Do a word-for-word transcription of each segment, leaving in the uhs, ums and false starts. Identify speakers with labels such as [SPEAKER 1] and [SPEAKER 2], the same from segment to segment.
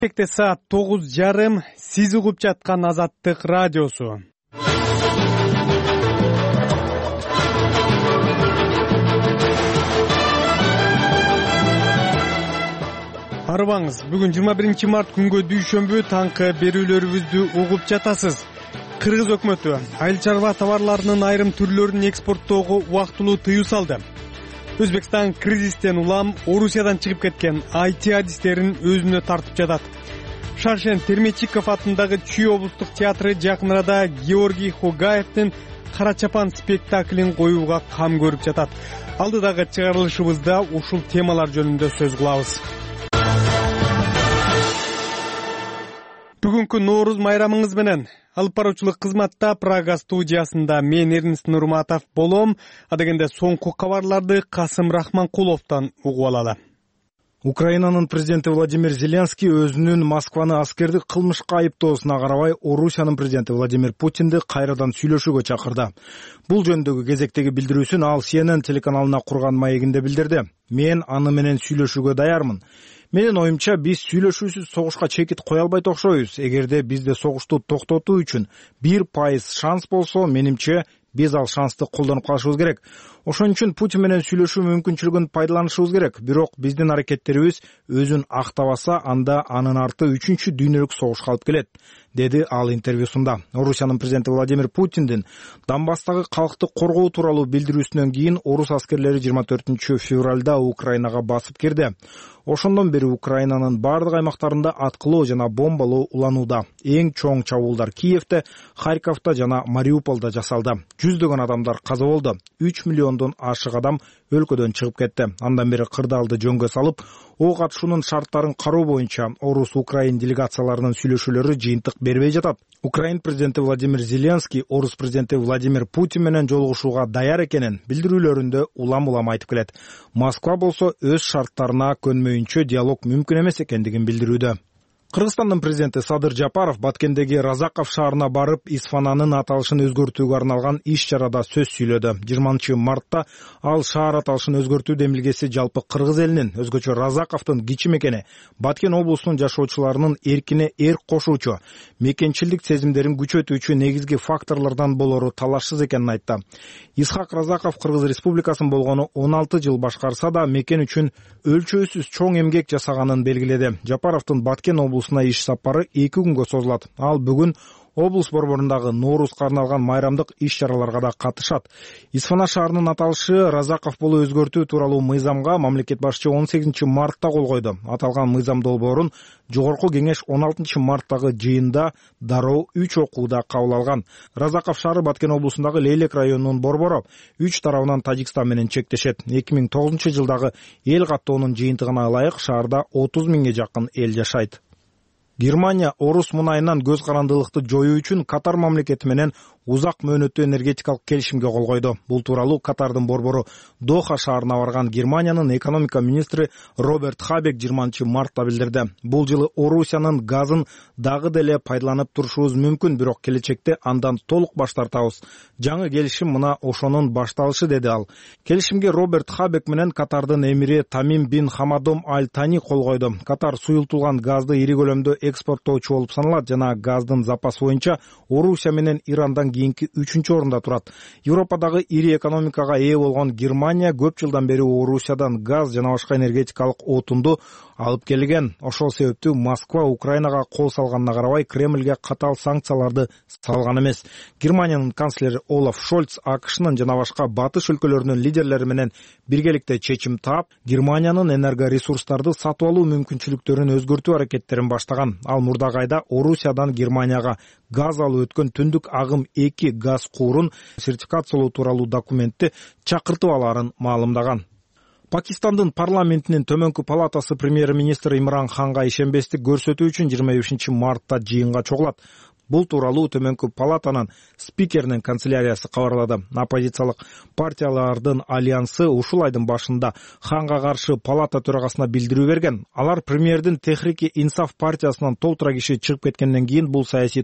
[SPEAKER 1] Кечекте саат тогуз жарым, сиз угуп жаткан Азаттык радиосу. Арыбаңыз, бүгүн жыйырма биринчи март күнгө дүйшөмбү таңкы берүүлөрүбүздү угуп жатасыз. Кыргыз өкмөтү айыл чарба товарларынын айрым түрлөрүн экспорттоого убактылуу тыюу салды. Өзбекстан кризистен улам Орусиядан чыгып кеткен ай ти адистерин өзүнө тартып жатат. Шаршен Термечиков атындагы Чүй облустук театры жакын арада Георгий Хогаевдин Кара чапан спектаклин коюуга кам көрүп жатат. Алдыдагы чыгарылышыбызда ушул темалар жөнүндө сөз кылабыз. Бүгүнкү Нооруз майрамыңыз менен алып баруучулук кызматта Прага студиясында мен Эрнест Нурматов болом. Адегенде соңку кабарларды Касым Рахманкуловдон угуп алалы.
[SPEAKER 2] Украинанын президенти Владимир Зеленский өзүнүн Москваны аскердик кылмышка айыптоосуна карабай Орусиянын президенти Владимир Путинди кайрадан сүйлөшүүгө чакырды. Бул жөнүндөгү кезектеги билдирүүсүн ал Си Эн Эн телеканалына курган маегинде билдирди. Мен аны менен сүйлөшүүгө даярмын. Менин оюмча, биз сүйлөшүүсүз согушка чекит кое албайт окшойбуз. Эгерде бизде согушту токтотуу үчүн бир пайыз шанс болсо, менимче биз ал шансты колдонуп калышыбыз керек. Ошон үчүн Путин менен сүйлөшүү мүмкүнчүлүгүн пайдаланышыбыз керек. Бирок биздин аракеттерибиз өзүн актабаса, анда анын арты үчүнчү дүйнөлүк согушка алып келет, деди ал интервьюсунда. Орусиянын президенти Владимир Путиндин Донбасстагы калкты коргоо тууралуу билдирүүсүнөн кийин орус аскерлери жыйырма төртүнчү февралда Украинага басып кирди. Ошондон бери Украинанын бардык аймактарында аткылоо жана бомбалоо уланууда. Эң чоң чабуулдар Киевде, Харьковдо жана Мариуполдо жасалды. Жүздөгөн адамдар каза болду. үч миллиондон ашык адам өлкөдөн чыгып кетти. Андан бери кырдаалды жөнгө салып, ок атышуунун шарттарын кароо боюнча орус-украин делегацияларынын сүйлөшүүлөрү жыйынтык бербей жатат. Украин президенти Владимир Зеленский орус президенти Владимир Путин менен жолугушууга даяр экенин билдирүүлөрүндө улам-улам айтып келет. Москва болсо өз шарттарына көнмөйүнчө диалог мүмкүн эмес экендигин билдирүүдө. Кыргызстандын президенти Садыр Жапаров Баткендеги Разаков шаарына барып, Исфананын аталышын өзгөртүүгө арналган иш-чарада сөз сүйлөдү. жыйырманчы мартта ал шаар аталышын өзгөртүү демилгеси жалпы кыргыз элинин, өзгөчө Разаковдун кичи мекени, Баткен облусунун жашоочуларынын эркине эрк кошуучу, мекенчилдик сезимдерин күчөтүүчү негизги факторлордон болору талашсыз экенин айтты. Исхак Разаков Кыргыз Республикасын болгону он алты жыл башкарса да, мекен үчүн өлчөөсүз чоң эмгек жасаганын белгиледи. Жапаровдун Баткен облусуна иш сапары эки күнгө созулат. Ал бүгүн облус борборундагы Ноорузга арналган майрамдык иш-чараларга да катышат. Исфана шаарынын аталышы Разаков болуу өзгөртүү тууралуу мыйзамга мамлекет башчы он сегизинчи мартта кол койду. Аталган мыйзам долбоорун Жогорку кеңеш он алтынчы марттагы жыйында дароо үч окууда кабыл алган. Разаков шаары Баткен облусундагы Лейлек районунун борбору, үч тарабынан Тажикстан менен чектешет. эки миң тогузунчу жылдагы эл каттоонун жыйынтыгына ылайык шаарда отуз миңге жакын эл жашайт. Германия орус мунайынан көз карандылыкты жоюу үчүн Катар мамлекети менен узак мөөнөттүү энергетикалык келишимге кол койду. Бул тууралуу Катардын борбору Доха шаарына барган Германиянын экономика министри Роберт Хабек жыйырманчы мартта билдирди. Бул жылы Орусиянын газын дагы деле пайдаланып турушубуз мүмкүн, бирок келечекте андан толук баш тартабыз. Жаңы келишим мына ошонун башталышы, деди ал. Келишимге Роберт Хабек менен Катардын эмири Тамим бин Хамадом Аль Тани кол койду. Катар суюлтулган газды ири көлөмдө экспорттоочу болуп саналат жана газдын запасы боюнча Орусия менен Ирандан кийинки үчүнчү орунда турат. Европадагы ири экономикага ээ болгон Германия көп жылдан бери Орусиядан газ жана башка энергетикалык отунду алып келген. Ошол себептүү Москва Украинага кол салганына карабай Кремльге катаал санкцияларды салган эмес. Германиянын канцлери Олаф Шольц АКШнын жана башка батыш өлкөлөрүнүн лидерлери менен биргеликте чечим таап, Германиянын энергоресурстарды сатып алуу мүмкүнчүлүктөрүн өзгөртүү аракеттерин баштаган. Ал мурдагы айда Орусиядан Германияга газ алып өткөн түндүк агым эки газ куурун сертификациялоо тууралуу документти чакыртып алаарын маалымдаган. Пакистандын парламентинин төмөнкү палатасы премьер-министр Имран Ханга ишенбестик көрсөтүү үчүн жыйырма бешинчи мартта жыйынга чогулат. Бул тууралуу төмөнкү палатанын спикеринин канцеляриясы кабарлады. Оппозициялык партиялардын альянсы ушул айдын башында Ханга каршы палата төрагасына билдирүү берген. Алар премьердин Техрики Инсаф партиясынан толтура киши чыгып кеткенден кийин бул саясий топ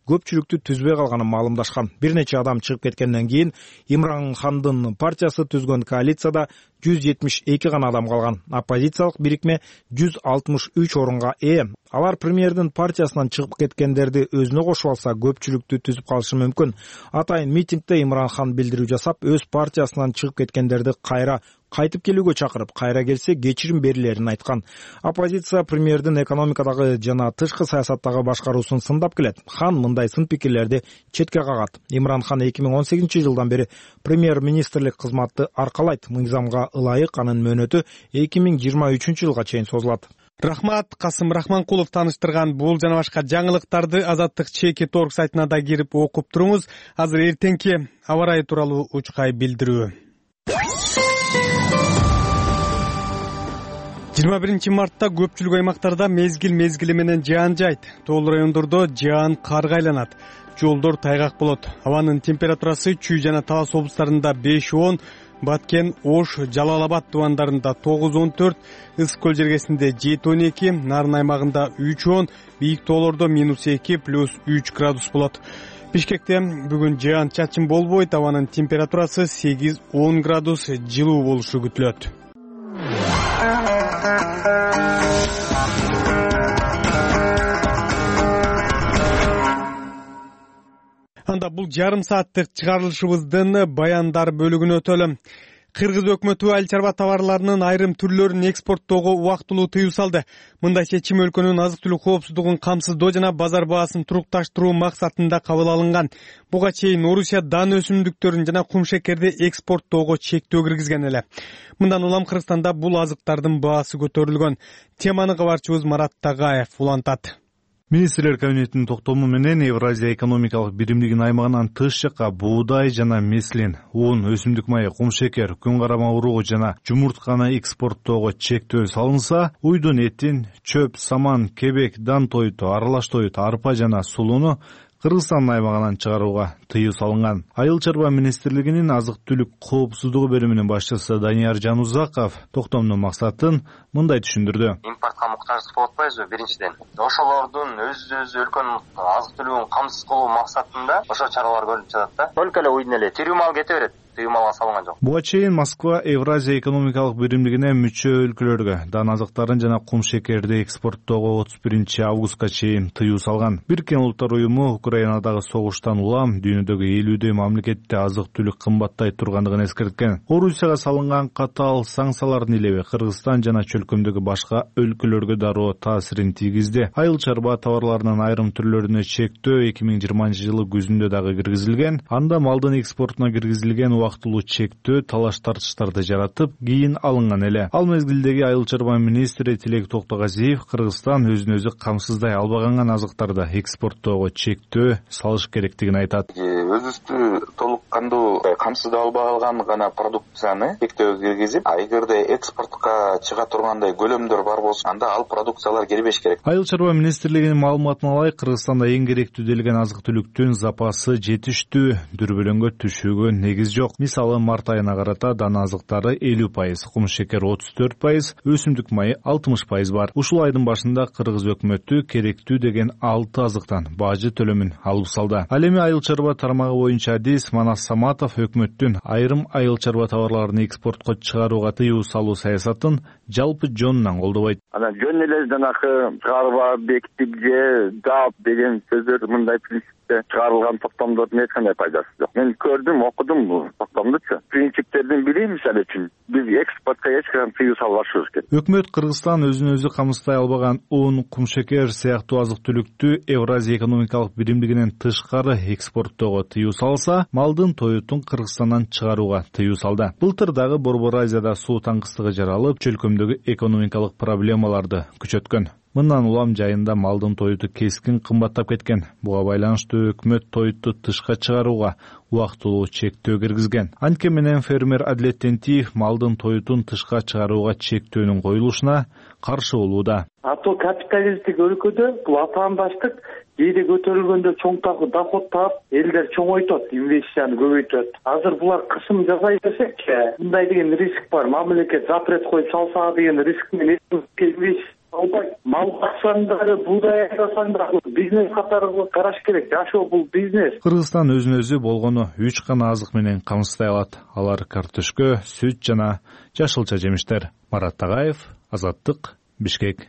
[SPEAKER 2] көпчүлүктү түзбөй калганын маалымдашкан. Бир нече адам чыгып кеткенден кийин Имран Хандын партиясы түзгөн коалицияда жүз жетимиш эки гана адам калган. Оппозициялык бирикме жүз алтымыш үч орунга ээ. Алар премьердин партиясынан чыгып кеткендерди өзүнө кошуп алса, көпчүлүктү түзүп калышы мүмкүн. Атайын митингде Имран Хан билдирүү жасап, өз партиясынан чыгып кеткендерди кайра кайтып келүүгө чакырып, кайра келсе кечирим берилерин айткан. Оппозиция премьердин экономикадагы жана тышкы саясаттагы башкаруусун сындап келет. Хан мындай сын пикирлерди четке кагат. Имран Хан эки миң он сегизинчи жылдан бери премьер-министрлик кызматты аркалайт. Мыйзамга ылайык анын мөөнөтү эки миң жыйырма үчүнчү жылга чейин созулат.
[SPEAKER 1] Рахмат, Касым Рахманкулов таныштырган бул жана башка жаңылыктарды Азаттык чеки торг сайтына да кирип окуп туруңуз. Азыр эртеңки аба ырайы тууралуу учкай билдирүү. жыйырма биринчи мартта көпчүлүк аймактарда мезгил мезгили менен жаан жайт. Тоол райондордо жаан карга айланат. Жолдор тайгак болот. Абанын температурасы Чүй жана Талас облустарында беш он, Баткен, Ош, Жалал Абад тубандарында тогуз он төрт, Ысык көл жергесинде жети он эки, Нарын аймагында үч он, бийик тоолордо минус эки, плюс үч градус болот. Бишкекте бүгүн жаан чачын болбойт. Абанын температурасы сегиз он градус жылуу болушу күтүлөт. Анда бул жарым сааттык чыгарылышыбыздын баяндар бөлүгүнө өтөлүм. Кыргыз өкмөтү айыл чарба товарларынын айрым түрлөрүн экспорттоого убактылуу тыюу салды. Мындай чечим өлкөнүн азык-түлүк коопсуздугун камсыздоо жана базар баасын турукташтыруу максатында кабыл алынган. Буга чейин Орусия дан өсүмдүктөрүн жана кумшекерди экспорттоого чектөө киргизген эле. Мындан улам Кыргызстанда бул азыктардын баасы көтөрүлгөн. Теманы кабарчыбыз Марат Тагаев улантат.
[SPEAKER 3] Министрлер кабинетинин токтому менен Евразия экономикалык биримдигинин аймагынан тыш жакка буудай жана меслин, un, өсүмдүк майы, кумшекер, күн карама уруу жана жумуртканы экспорттоого чектөө салынса, уйдун этин, чөп, саман, кебек, дан тойту, аралаш тойту, арпа жана сулууну Кыргызстан аймагынан чыгарууга тыюу салынган. Айыл чарба министрлигинин азык-түлүк коопсуздугу бөлүмүнүн башчысы Данияр Жанузаков токтомдун максатын мындай түшүндүрдү.
[SPEAKER 4] Импортко муктаждык болуп атпайбызбы биринчиден. Ошолордун өз-өз өлкөнүн азык-түлүгүн камсыз кылуу максатында ошо чаралар көрүлүп жатат да. Только эле уйдун эле тирүү мал кете берет. Тыюмалга салынган жок.
[SPEAKER 3] Буга чейин Москва Евразия экономикалык биримдигине мүчө өлкөлөргө дан азыктарын жана кумшекерди экспорттоого отуз биринчи августка чейин тыюу салган. Бириккен Улуттар уюму Украинадагы согуштан улам дүйнөдөгү элүүдөй мамлекетте азык-түлүк кымбаттай тургандыгын эскерткен. Орусияга салынган катаал санкциялардын илеби Кыргызстан жана чөлкөмдөгү башка өлкөлөргө дароо таасирин тийгизди. Айыл чарба товарларынын айрым түрлөрүнө чектөө эки миң жыйырманчы жылы күзүндө дагы киргизилген. Анда малдын экспортуна киргизилген убактылуу чектөө талаш тартыштарды жаратып, кийин алынган эле. Ал мезгилдеги айыл чарба министри Тилек Токтогазиев Кыргызстан өзүн өзү камсыздай албаган азыктарды экспорттоого чектөө салыш керектигин айтат.
[SPEAKER 5] Өзүбүздү толук кандуу камсыздай албаган гана продукцияны чектөө киргизип, эгерде экспортко чыга тургандай көлөмдөр бар болсо, анда ал продукциялар кирбеш керек.
[SPEAKER 3] Айыл чарба министрлигинин маалыматына ылайык, Кыргызстанда эң керектүү делген азык-түлүктүн запасы жетиштүү, дүрбөлөңгө түшүүгө негиз жок. Мисалы, март айына карата дан азыктары элүү пайыз, кумшекер отуз төрт пайыз, өсүмдүк майы алтымыш пайыз бар. Ушул айдын башында Кыргыз өкмөтү керектүү деген алты азыктан бажы төлөмүн алып салды. Ал эми айыл чарба тармагы боюнча адис Манас Саматов өкмөттүн айрым айыл чарба товарларын экспортко чыгарууга тыюу салуу саясатын жалпы жонунан колдобойт.
[SPEAKER 6] Анан жөн эле жанакы чыгарба, бекитип же жаап деген сөздөр мындай принципте чыгарылган токтомдордун эч кандай пайдасы жок. Мен көрдүм, окудум бул токтомдучу. Принциптердин бири мисалы үчүн биз экспортко эч кандай тыюу салбашыбыз керек.
[SPEAKER 3] Өкмөт Кыргызстан өзүн өзү камсыздай албаган un, кумшекер сыяктуу азык-түлүктү Евразия экономикалык биримдигинен тышкары экспорттоого тыюу салса, малдын тоютун Кыргызстандан чыгарууга тыюу салды. Былтыр дагы Борбор Азияда суу таңкыстыгы жаралып, чөлкөмдөгү экономикалык проблемаларды күчөткөн. Мындан улам жайында малдын тоюту кескин кымбаттап кеткен. Буга байланыштуу өкмөт тоюту тышка чыгарууга убактылуу чектөө киргизген. Анткени менен фермер Адилет Тентиев малдын тоютун тышка чыгарууга чектөөнүн коюлушуна каршы болууда.
[SPEAKER 7] Ато капиталисттик өлкөдө бул атаандаштык кээде көтөрүлгөндө чоң доход таап, элдер чоңойтот, инвестицияны көбөйтөт. Азыр булар кысым жасай берсек, мындай деген риск бар. Мамлекет запрет коюп салса деген риск менен инвестиция албайт. Мал баксаңдар, буудай айкасаңдар, бизнес катары караш керек. Жашоо бул бизнес.
[SPEAKER 3] Кыргызстан өзүнө өзү болгону үч гана азык менен камсыздай алат. Алар картөшкө, сүт жана жашылча жемиштер. Марат Тагаев, Азаттык, Бишкек.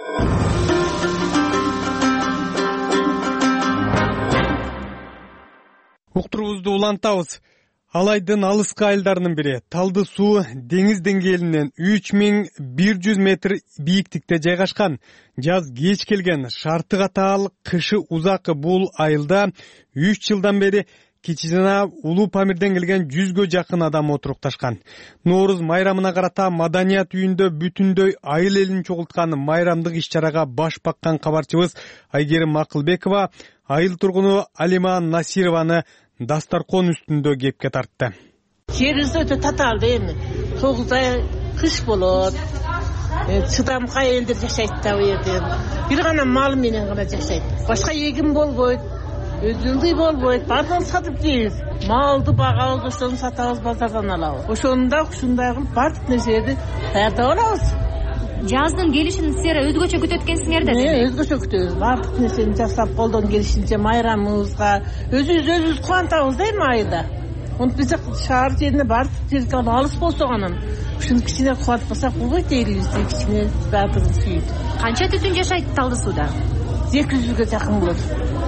[SPEAKER 1] Уктуруубузду улантабыз. Алайдын алыскы айылдарынын бири Талды суу деңиз деңгээлинен үч миң бир жүз метр бийиктикте жайгашкан. Жаз кеч келген, шарты катаал, кышы узакы бул айылда үч жылдан бери Кичи жана Улуу Памирден келген жүзгө жакын адам отурукташкан. Нооруз майрамына карата маданият үйүндө бүтүндөй айыл элин чогулткан майрамдык иш-чарага баш баккан кабарчыбыз Айгерим Акылбекова айыл тургуну Алима Насированы дастаркон үстүндө кепке тартты.
[SPEAKER 8] Жерибиз өтө татаалды эми. тогуз ай кыш болот. Чыдамкай элдер жашайт да бу жерде. Бир гана мал менен гана жашайт. Башка эгин болбойт. Өзүлдүй болбойт. Бардыгын сатып жейбиз. Малды багабыз, ошону сатабыз, базардан алабыз. Ошондо ушундай кылып бардык нерсени даярдап алабыз.
[SPEAKER 9] Жаздын келишин силер өзгөчө күтөт экенсиңер да.
[SPEAKER 8] Э, өзгөчө күтөбүз. Бардык нерсени жасап, колдон келишинче майрамыбызга өзүбүз өзүбүз кубантабыз да эми айда. Онтип биз шаар жерине бардык теркан алыс болсо анан ушуну кичине кубантпасак болбойт элибизди, кичине бардыгын сүйүт.
[SPEAKER 9] Канча түтүн жашайт Талды сууда?
[SPEAKER 8] эки жүзгө жакын болот.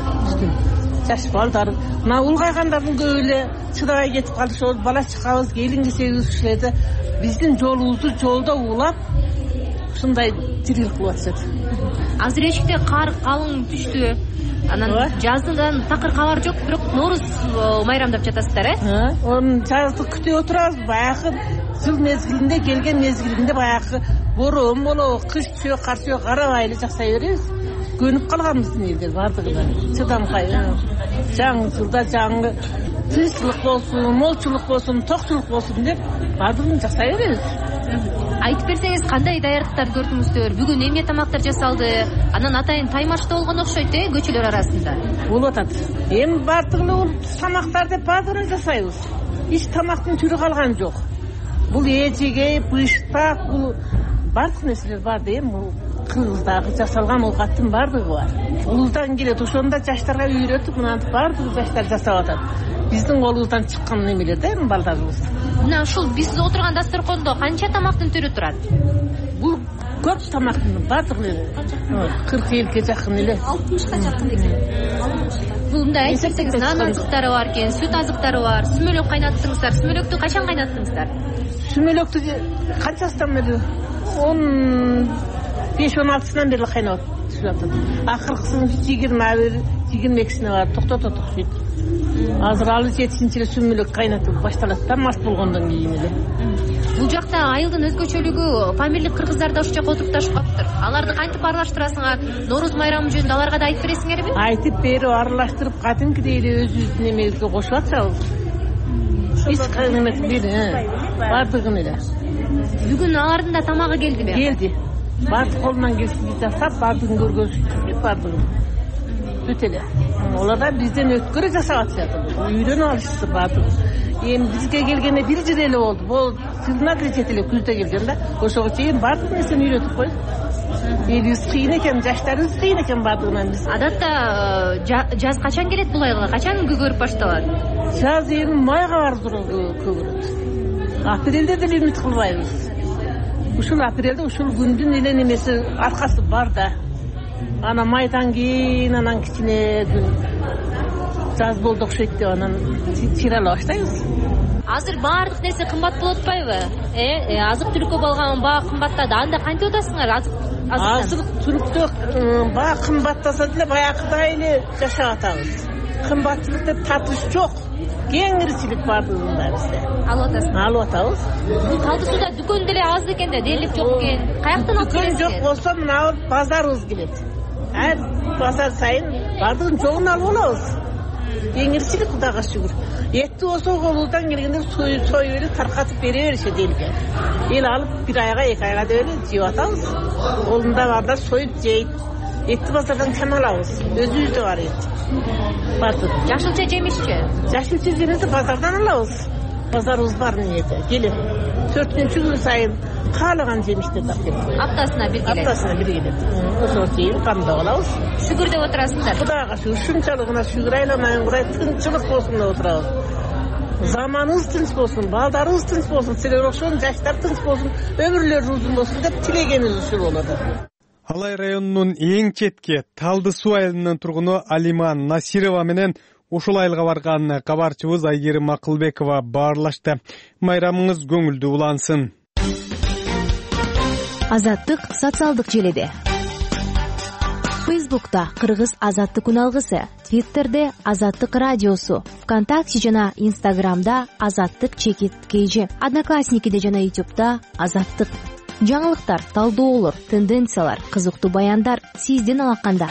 [SPEAKER 8] Жаш балдар, мына улгайгандардын көбү эле чыдабай кетип калышат. Бала чакабыз, келин кесебиз ушулерде биздин жолубузду жолдо улап ушундай тирилик кылып атышат.
[SPEAKER 9] Азыр эшикте кар калың түштү. Анан жаздан такыр кабар жок, бирок Нооруз майрамдап жатасыздар, э?
[SPEAKER 8] Онун жазды күтүп отурабыз. Баягы жыл мезгилинде келген мезгилинде баягы борон болобу, кыш түшө, кар түшө карабай эле жасай беребиз. Көнүп калганбыздын элдер бардыгына. Чыдамкай. Жаңы жылда жаңы тынччылык болсун, молчулук болсун, токчулук болсун деп бардыгын жасай беребиз.
[SPEAKER 9] Айтып берсеңиз, кандай даярдыктар көрдүңүздөр? Бүгүн эмне тамактар жасалды? Анан атайын таймашта болгон окшойт, э, көчөлөр арасында.
[SPEAKER 8] Болуп атат. Эми бардыгын тамактар деп бардыгын жасайбыз. Эч тамактын түрү калган жок. Бул эжеге, быштак, бул бардык нерселер бар да эми. Кыргыздагы жасалган оокаттын бардыгы бар. Улуздан келет, ошондо жаштарга үйрөтүп, мынантип бардыгы жаштар жасап атат. Биздин колубуздан чыккан немелер да эми балдарыбыз.
[SPEAKER 9] Мына ушул биз отурган дасторкондо канча тамактын түрү турат?
[SPEAKER 8] Бул көп тамактын бардыгы эле кырк элге жакын эле.
[SPEAKER 9] алтымышка жакын экен. Бул мындай айтып берсеңиз, нан азыктары бар экен, сүт азыктары бар. Сүмөлөк кайнаттыңыздар. Сүмөлөктү качан кайнаттыңыздар?
[SPEAKER 8] Сүмөлөктү канчасынан бери он беш он алтысынан бери кайнап жатат. Акыркысын жыйырма бир, жыйырма экисине барып токтотот окшойт. Азыр алы жетинчи сүмөлөк кайнатып башталат да, мас болгондон кийин эле.
[SPEAKER 9] Бул жакта айылдын өзгөчөлүгү памирлик кыргыздар да ушул жака отурупташып калыптыр. Аларды кантип аралаштырасыңар? Нооруз майрамы жөнүндө аларга да айтып бересиңерби?
[SPEAKER 8] Айтып берип, аралаштырып, кадимкидей эле өзүбүздүн эмебизге кошуп атабыз. Эч кандай эмес бери, бардыгын эле.
[SPEAKER 9] Бүгүн алардын да тамагы келдиби?
[SPEAKER 8] Келди. Бардык колунан келсин жасап, бардыгын көргөнсүздүк бардыгын. Бүт эле. Олар да бизден өткөрө жасап атышат. Үйрөнүп алышты бардыгы. Эми бизге келгенде бир жыл эле болду. Бул жылына бир жет эле күздө келген да. Ошого чейин бардык нерсени үйрөтүп койдук. Элибиз кыйын экен, жаштарыбыз кыйын экен бардыгынан биз.
[SPEAKER 9] Адатта жаз качан келет бул айылга? Качан көгөрүп башталат?
[SPEAKER 8] Жаз эми майга бардыр көгөрөт. Апрелде деле үмүт кылбайбыз. Ушул апрелде ушул күндүн эле немеси аркасы бар да. Ана майдан кийин анан кичине жаз болду окшойт деп анан чырала баштайбыз.
[SPEAKER 9] Азыр баардык нерсе кымбат болуп атпайбы? Э, азык-түлүккө болгон баа кымбаттады. Анда кантип атасыңар? Азык
[SPEAKER 8] азык-түлүктө баа кымбаттаса деле баягыдай эле жашап атабыз. Кымбаттылыкта татыш жок. Кеңирчилик бардыгында бизде.
[SPEAKER 9] Алып атасыз.
[SPEAKER 8] Алып атабыз.
[SPEAKER 9] Бул Талды сууда дүкөн деле аз экен да, дээрлик жок экен. Каяктан алып келесиз?
[SPEAKER 8] Жок болсо мына базарыбыз келет. Ар базар сайын бардыгын жогун алып алабыз. Кеңирчилик Кудайга шүгүр. Этти болсо колубуздан келгенде союп союп эле таркатып бере беришет элге. Эл алып бир айга, эки айга деп эле жеп атабыз. Колунда барда союп жейт. Этти базардан кем алабыз? Өзүбүздө бар эт. Бардык.
[SPEAKER 9] Жашылча жемишчи?
[SPEAKER 8] Жашылча жемишти базардан алабыз. базарыбыз бар ниети келет. төртүнчү күн сайын каалаган жемиштерди алып келет.
[SPEAKER 9] Аптасына бир келет.
[SPEAKER 8] Аптасына бир келет. Ошо жейбиз, камдап алабыз.
[SPEAKER 9] Шүгүр деп отурасыздар.
[SPEAKER 8] Кудайга шүгүр, ушунчалыгына шүгүр айламайын кудай, тынччылык болсун деп отурабыз. Заманыбыз тынч болсун, балдарыбыз тынч болсун, силер окшон жаштар тынч болсун, өмүрлөрү узун болсун деп тилегенибиз ушул болот.
[SPEAKER 1] Алай районунун эң четке Талды суу айылынын тургуну Алима Насирова менен ушул айылга барган кабарчыбыз Айгерим Акылбекова баарлашты. Майрамыңыз көңүлдүү улансын.
[SPEAKER 10] Азаттык социалдык желеде. Фейсбукта Кыргыз Азаттык үналгысы, Твиттерде Азаттык радиосу, ВКонтакте жана Инстаграмда Азаттык чекит кейжи, Одноклассникиде жана Ютубта Азаттык. Жаңылыктар, талдоолор, тенденциялар, кызыктуу баяндар сизден алаканда.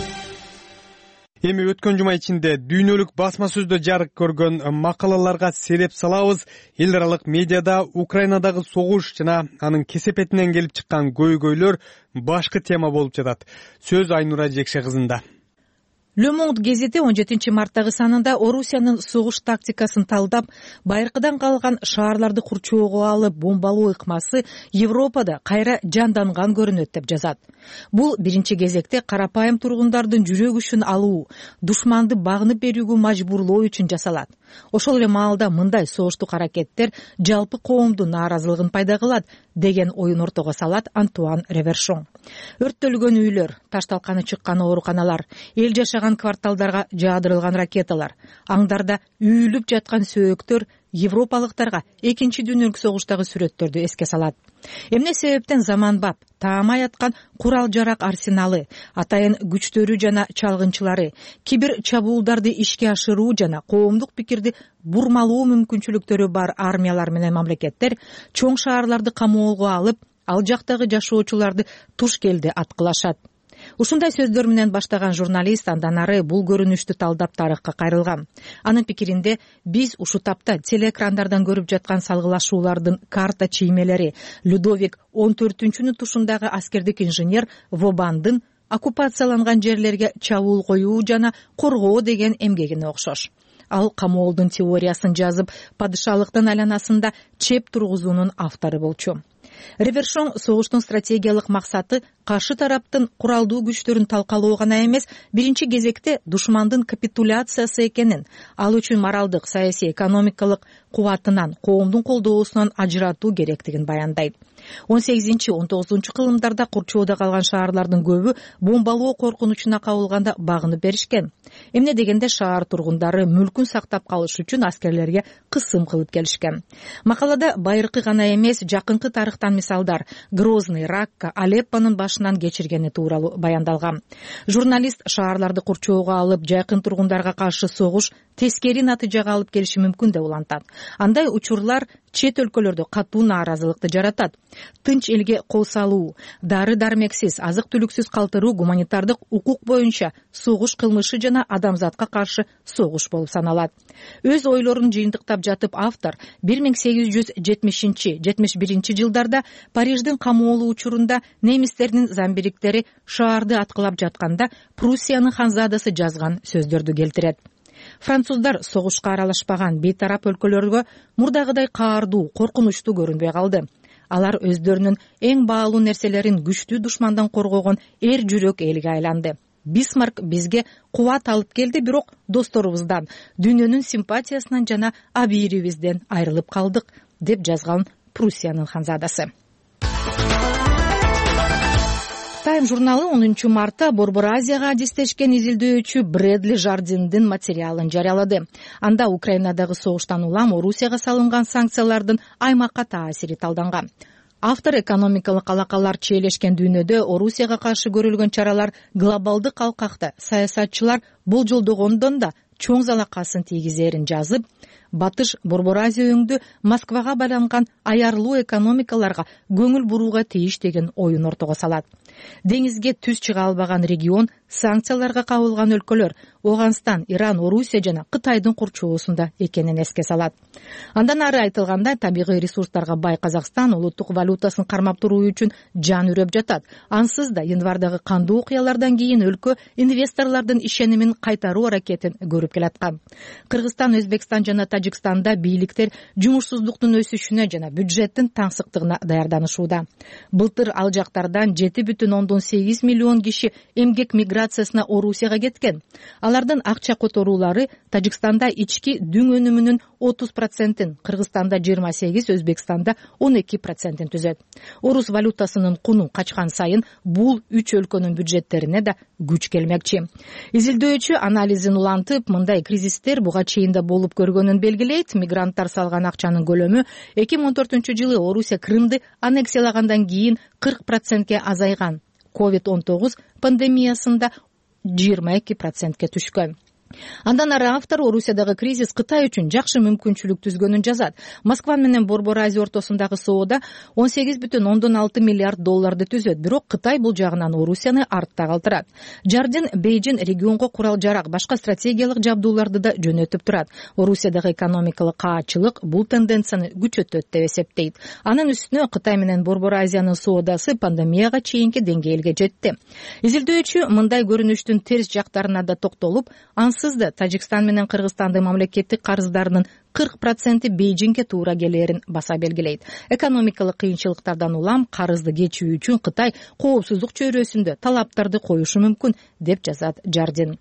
[SPEAKER 1] Эми өткөн жума ичинде дүйнөлүк басма сөздө жарык көргөн макалаларга селеп салабыз. Эл аралык медиада Украинадагы согуш жана анын кесепетинен келип чыккан көйгөйлөр башкы тема болуп жатат. Сөз Айнура Жекше кызында.
[SPEAKER 11] Le Monde гезити он жетинчи марттагы санында Орусиянын согуш тактикасын талдап, байыркыдан калган шаарларды курчоого алып бомбалоо ыкмасы Европада кайра жанданган көрүнөт деп жазат. Бул биринчи кезекте карапайым тургундардын жүрөк күчүн алуу, душманды багынып берүүгө мажбурлоо үчүн жасалат. Ошол эле маалда мындай согуштук аракеттер жалпы коомдун нааразылыгын пайда кылат деген оюн ортого салат Антуан Ревершон. Өрттөлгөн үйлөр, ташталканы чыккан ооруканалар, эл жашаган кварталдарга жаадырылган ракеталар, аңдарда үйүлүп жаткан сөөктөр европалыктарга экинчи дүйнөлүк согуштагы сүрөттөрдү эске салат. Эмне себептен заманбап, таамай аткан курал жарак арсеналы, атайын күчтөрү жана чалгынчылары, кибер чабуулдарды ишке ашыруу жана коомдук пикирди бурмалоо мүмкүнчүлүктөрү бар армиялар менен мамлекеттер чоң шаарларды камоолго алып, ал жактагы жашоочуларды туш келди аткылашат. Ушундай сөздөр менен баштаган журналист андан ары бул көрүнүштү талдап тарыхка кайрылган. Анын пикиринде биз ушу тапта телеэкрандардан көрүп жаткан салгылашуулардын карта чиймелери Людовик он төртүнчүнүн тушундагы аскердик инженер Вобандын оккупацияланган жерлерге чабуул коюу жана коргоо деген эмгегине окшош. Ал камоолдун теориясын жазып, падышалыктын айланасында чеп тургузуунун автору болчу. Ревершон согуштун стратегиялык максаты каршы тараптын куралдуу күчтөрүн талкалоо гана эмес, биринчи кезекте душмандын капитуляциясы экенин, ал үчүн моралдык, саясий, экономикалык кубатынан, коомдун колдоосунан ажыратуу керектигин баяндайт. он сегизинчи он тогузунчу кылымдарда курчоодо калган шаарлардын көбү бомбалоо коркунучуна кабылганда багынып беришкен. Эмне дегенде шаар тургундары мүлкүн сактап калыш үчүн аскерлерге кысым кылып келишкен. Макалада байыркы гана эмес, жакынкы тарыхтан мисалдар Грозный, Ракка, Алеппонун башынан кечиргени тууралуу баяндалган. Журналист шаарларды курчоого алып, жакын тургундарга каршы согуш тескери натыйжага алып келиши мүмкүн деп улантат. Андай учурлар чет өлкөлөрдө катуу нааразылыкты жаратат. Тынч элге кол салуу, дары-дармексиз, азык-түлүксүз калтыруу гуманитардык укук боюнча согуш кылмышы жана адамзатка каршы согуш болуп саналат. Өз ойлорун жыйынтыктап жатып автор бир миң сегиз жүз жетимишинчи жетимиш биринчи жылдарда Париждин камоолуу учурунда немистердин замбириктери шаарды аткылап жатканда Пруссиянын ханзадасы жазган сөздөрдү келтирет. Француздар согушка аралашпаган бейтарап өлкөлөргө мурдагыдай каардуу, коркунучтуу көрүнбөй калды. Алар өздөрүнүн эң баалуу нерселерин күчтүү душмандан коргогон эр жүрөк элге айланды. Бисмарк бизге кубат алып келди, бирок досторубуздан, дүйнөнүн симпатиясынан жана абийирибизден айрылып калдык, деп жазган Пруссиянын ханзадасы. Time журналы онунчу мартта Борбор Азияга адистешкен изилдөөчү Брэдли Жардиндин материалын жарыялады. Анда Украинадагы согуштан улам Орусияга салынган санкциялардын аймакка таасири талданган. Автор экономикалык алакалар чиелешкен дүйнөдө Орусияга каршы көрүлгөн чаралар глобалдык алкакта саясатчылар болжолдогондон да чоң залакасын тийгизерин жазып, Батыш Борбор Азия өңдү Москвага байланган аярлуу экономикаларга көңүл бурууга тийиш деген оюн ортого салат. Деңизге түз чыга албаган регион, санкцияларга кабылган өлкөлөр, Ооганстан, Иран, Орусия жана Кытайдын курчоосунда экенин эске салат. Андан ары айтылгандай, табигый ресурстарга бай Казакстан улуттук валютасын кармап туруу үчүн жан үрөп жатат. Ансыз да январдагы кандуу окуялардан кийин өлкө инвесторлордун ишенимин кайтаруу аракетин көрүп келаткан. Кыргызстан, Өзбекстан жана Тажикстанда бийликтер жумушсуздуктун өсүшүнө жана бюджеттин таңсыктыгына даярданышууда. Былтыр ал жактардан жети бүтүн ондон сегиз миллион киши эмгек миграциясына Орусияга кеткен. Алардын акча которуулары Тажикстанда ички дүң өнүмүнүн отуз процентин, Кыргызстанда жыйырма сегиз, Өзбекстанда он эки процентин түзөт. Орус валютасынын куну качкан сайын бул үч өлкөнүн бюджеттерине да күч келмекчи. Изилдөөчү анализин улантып, мындай кризистер буга чейин да болуп көргөнүн белгилейт. Мигранттар салган акчанын көлөмү эки миң он төртүнчү жылы Орусия Крымды аннексиялагандан кийин кырк процентке азайган. ковид он тогуз пандемиясында жыйырма эки процентке түшкөн. Андан ары автор Орусиядагы кризис Кытай үчүн жакшы мүмкүнчүлүк түзгөнүн жазат. Москва менен Борбор Азия ортосундагы соода он сегиз бүтүн ондон алты миллиард долларды түзөт, бирок Кытай бул жагынан Орусияны артта калтырат. Жардин Бейжин регионго курал жарак, башка стратегиялык жабдууларды да жөнөтүп турат. Орусиядагы экономикалык каачылык бул тенденцияны күчөтөт деп эсептейт. Анын үстүнө Кытай менен Борбор Азиянын соодасы пандемияга чейинки деңгээлге жетти. Изилдөөчү мындай көрүнүштүн терс жактарына да токтолуп, ансыз да Тажикстан менен Кыргызстандын мамлекеттик карыздарынын кырк проценти Бейжиңге туура келээрин баса белгилейт. Экономикалык кыйынчылыктардан улам карызды кечүү үчүн Кытай коопсуздук чөйрөсүндө талаптарды коюшу мүмкүн деп жазат Жардин.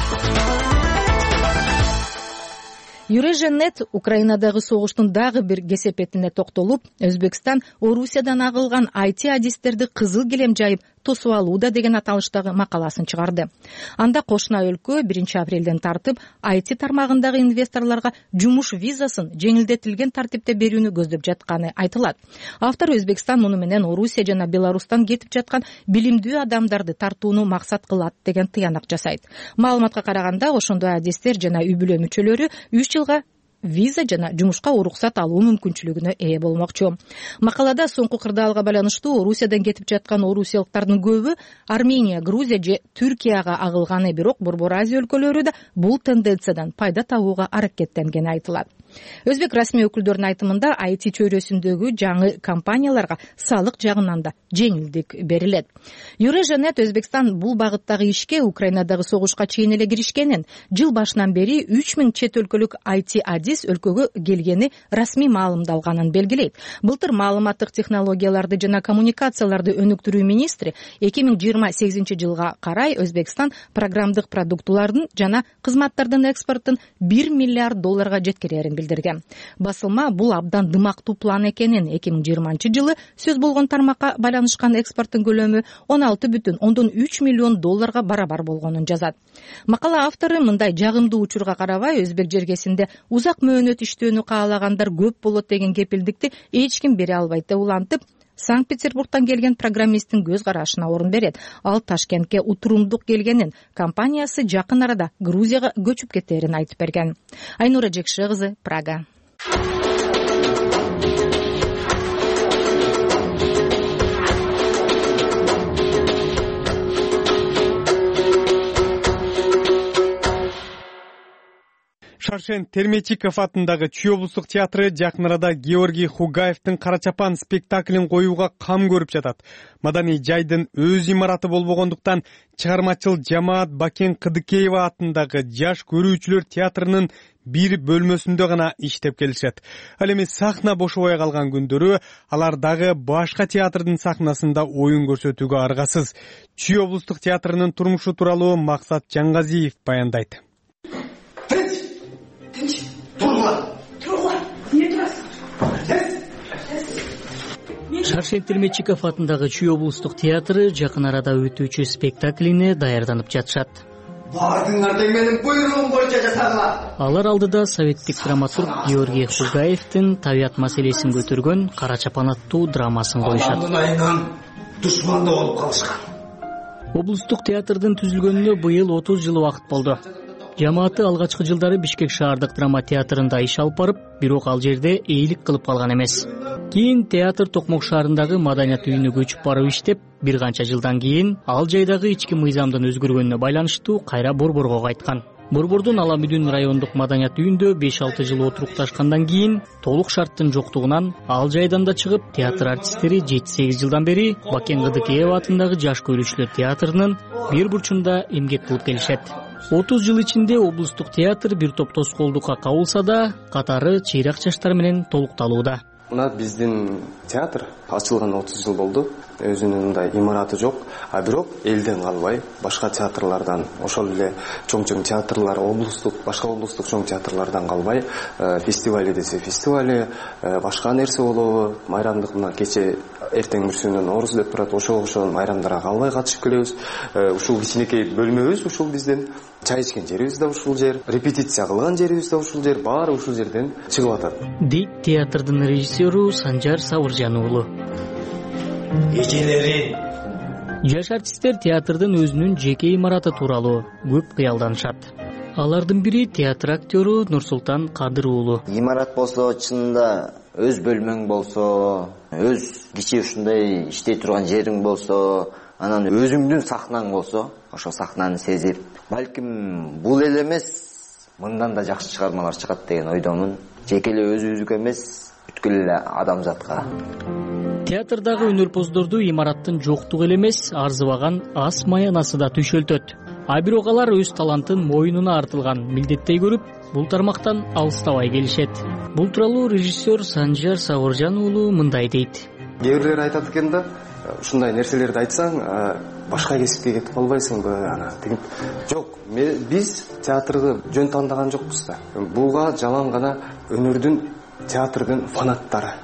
[SPEAKER 11] Юреженет Украинадагы согуштун дагы бир кесепетине токтолуп, Өзбекстан Орусиядан агылган ай ти адистерди кызыл килем жайып тосуп алууда деген аталыштагы макаласын чыгарды. Анда кошуна өлкө биринчи апрелден тартып ай ти тармагындагы инвесторлорго жумуш визасын жеңилдетилген тартипте берүүнү көздөп жатканы айтылат. Автор Өзбекстан муну менен Орусия жана Беларустан кетип жаткан билимдүү адамдарды тартууну максат кылат деген тыянак жасайт. Маалыматка караганда, ошондой адистер жана үй-бүлө мүчөлөрү үч жылга виза жана жумушка уруксат алуу мүмкүнчүлүгүнө ээ болмокчу. Макалада соңку кырдаалга байланыштуу Орусиядан кетип жаткан орусиялыктардын көбү Армения, Грузия же Түркияга агылганы, бирок Борбор Азия өлкөлөрү да бул тенденциядан пайда табууга аракеттенгени айтылат. Өзбек расмий өкүлдөрүнүн айтымында ай ти чөйрөсүндөгү жаңы компанияларга салык жагынан да жеңилдик берилет. Юреженет Өзбекстан бул багыттагы ишке Украинадагы согушка чейин эле киришкенин, жыл башынан бери үч миң чет өлкөлүк ай ти адис өлкөгө келгени расмий маалымдалганын белгилейт. Былтыр маалыматтык технологияларды жана коммуникацияларды өнүктүрүү министри эки миң жыйырма сегизинчи жылга карай Өзбекстан программдык продуктулардын жана кызматтардын экспортун бир миллиард долларга жеткирерин билдирген. Басылма бул абдан дымактуу план экенин, эки миң жыйырманчы жылы сөз болгон тармакка байланышкан экспорттун көлөмү он алты бүтүн ондон үч миллион долларга барабар болгонун жазат. Макала автору мындай жагымдуу учурга карабай, өзбек жергесинде узак мөөнөт иштөөнү каалагандар көп болот деген кепилдикти эч ким бере албайт деп улантып, Санкт-Петербургтан келген программисттин көз карашына орун берет. Ал Ташкентке утурундук келгенин, компаниясы жакын арада Грузияга көчүп кетерин айтып берген. Айнура Жекши кызы, Прага.
[SPEAKER 1] Шаршен Терметиков атындагы Чүй облустук театры жакын арада Георгий Хугаевдин Кара чапан спектаклин коюуга кам көрүп жатат. Маданий жайдын өз имараты болбогондуктан чыгармачыл жамаат Бакен Кыдыкеева атындагы Жаш көрүүчүлөр театрынын бир бөлмөсүндө гана иштеп келишет. Ал эми сахна бошобой калган күндөрү алар дагы башка театрдын сахнасында оюн көрсөтүүгө аргасыз. Чүй облустук театрынын турмушу тууралуу Максат Жаңгазиев баяндайт.
[SPEAKER 12] Шаршен Терметиков атындагы Чүй облустук театры жакын арада өтүүчү спектаклине даярданып жатышат.
[SPEAKER 13] Бардыңар тең менин буйругум боюнча жасагыла.
[SPEAKER 12] Алар алдыда советтик драматург Георгий Хугаевдин табият маселесин көтөргөн Кара чапан аттуу драмасын коюшат.
[SPEAKER 13] Душманда болуп калышкан.
[SPEAKER 12] Облустук театрдын түзүлгөнүнө быйыл отуз жыл убакыт болду. Жамааты алгачкы жылдары Бишкек шаардык драма театрында иш алып барып, бирок ал жерде ээлик кылып калган эмес. Кийин театр Токмок шаарындагы маданият үйүнө көчүп барып иштеп, бир канча жылдан кийин ал жайдагы ички мыйзамдын өзгөргөнүнө байланыштуу кайра Борборго кайткан. Борбордун Ала Мүдүн райондук маданият үйүндө беш алты жыл отурукташкандан кийин толук шарттын жоктугунан ал жайдан да чыгып, театр артисттери жети сегиз жылдан бери Бакен Кыдыкеева атындагы жаш көрүүчүлөр театрынын бир бурчунда эмгек кылып келишет. отуз жыл ичинде облустук театр бир топ тоскоолдукка кабылса да, катары чыйрак жаштар менен толукталууда.
[SPEAKER 14] Мына биздин театр ачылган отуз жыл болду. Өзүнүн мындай имараты жок, а бирок элден калбай, башка театрлардан, ошол эле чоң-чоң театрлар, облустук, башка облустук чоң театрлардан калбай, фестивали десе фестивали, башка нерсе болобу, майрамдык мына кече эртең бүрсүнөн орус деп турат, ошого окшогон майрамдарга калбай катышып келебиз. Ушул кичинекей бөлмөбүз ушул биздин, чай ичкен жерибиз да ушул жер, репетиция кылган жерибиз да ушул жер, баары ушул жерден чыгып атат.
[SPEAKER 12] Дейт театрдын режиссеру Санжар Сабыржан уулу.
[SPEAKER 15] Эжелерин
[SPEAKER 12] жаш артисттер театрдын өзүнүн жеке имараты тууралуу көп кыялданышат. Алардын бири театр актёру Нурсултан Кадыр уулу.
[SPEAKER 16] Имарат болсо, чынында өз бөлмөң болсо, өз кичи ушундай иштей турган жериң болсо, анан өзүңдүн сахнаң болсо, ошо сахнаны сезип, балким бул эле эмес, мындан да жакшы чыгармалар чыгат деген ойдомун. Жеке эле өзүбүзгө эмес, бүткүл эле адамзатка.
[SPEAKER 12] Театрдагы өнөрпоздорду имараттын жоктугу эле эмес, арзыбаган ас маянасы да түшөлтөт. А бирок алар өз талантын моюнуна артылган милдеттей көрүп, бул тармактан алыстабай келишет. Бул тууралуу режиссер Санжар Сабыржан уулу мындай дейт.
[SPEAKER 14] Кээ бирлер айтат экен да, ушундай нерселерди айтсаң, башка кесипке кетип калбайсыңбы, ана деген. Жок, биз театрды жөн тандаган жокпуз да. Буга жалаң гана өнөрдүн, театрдын фанаттары.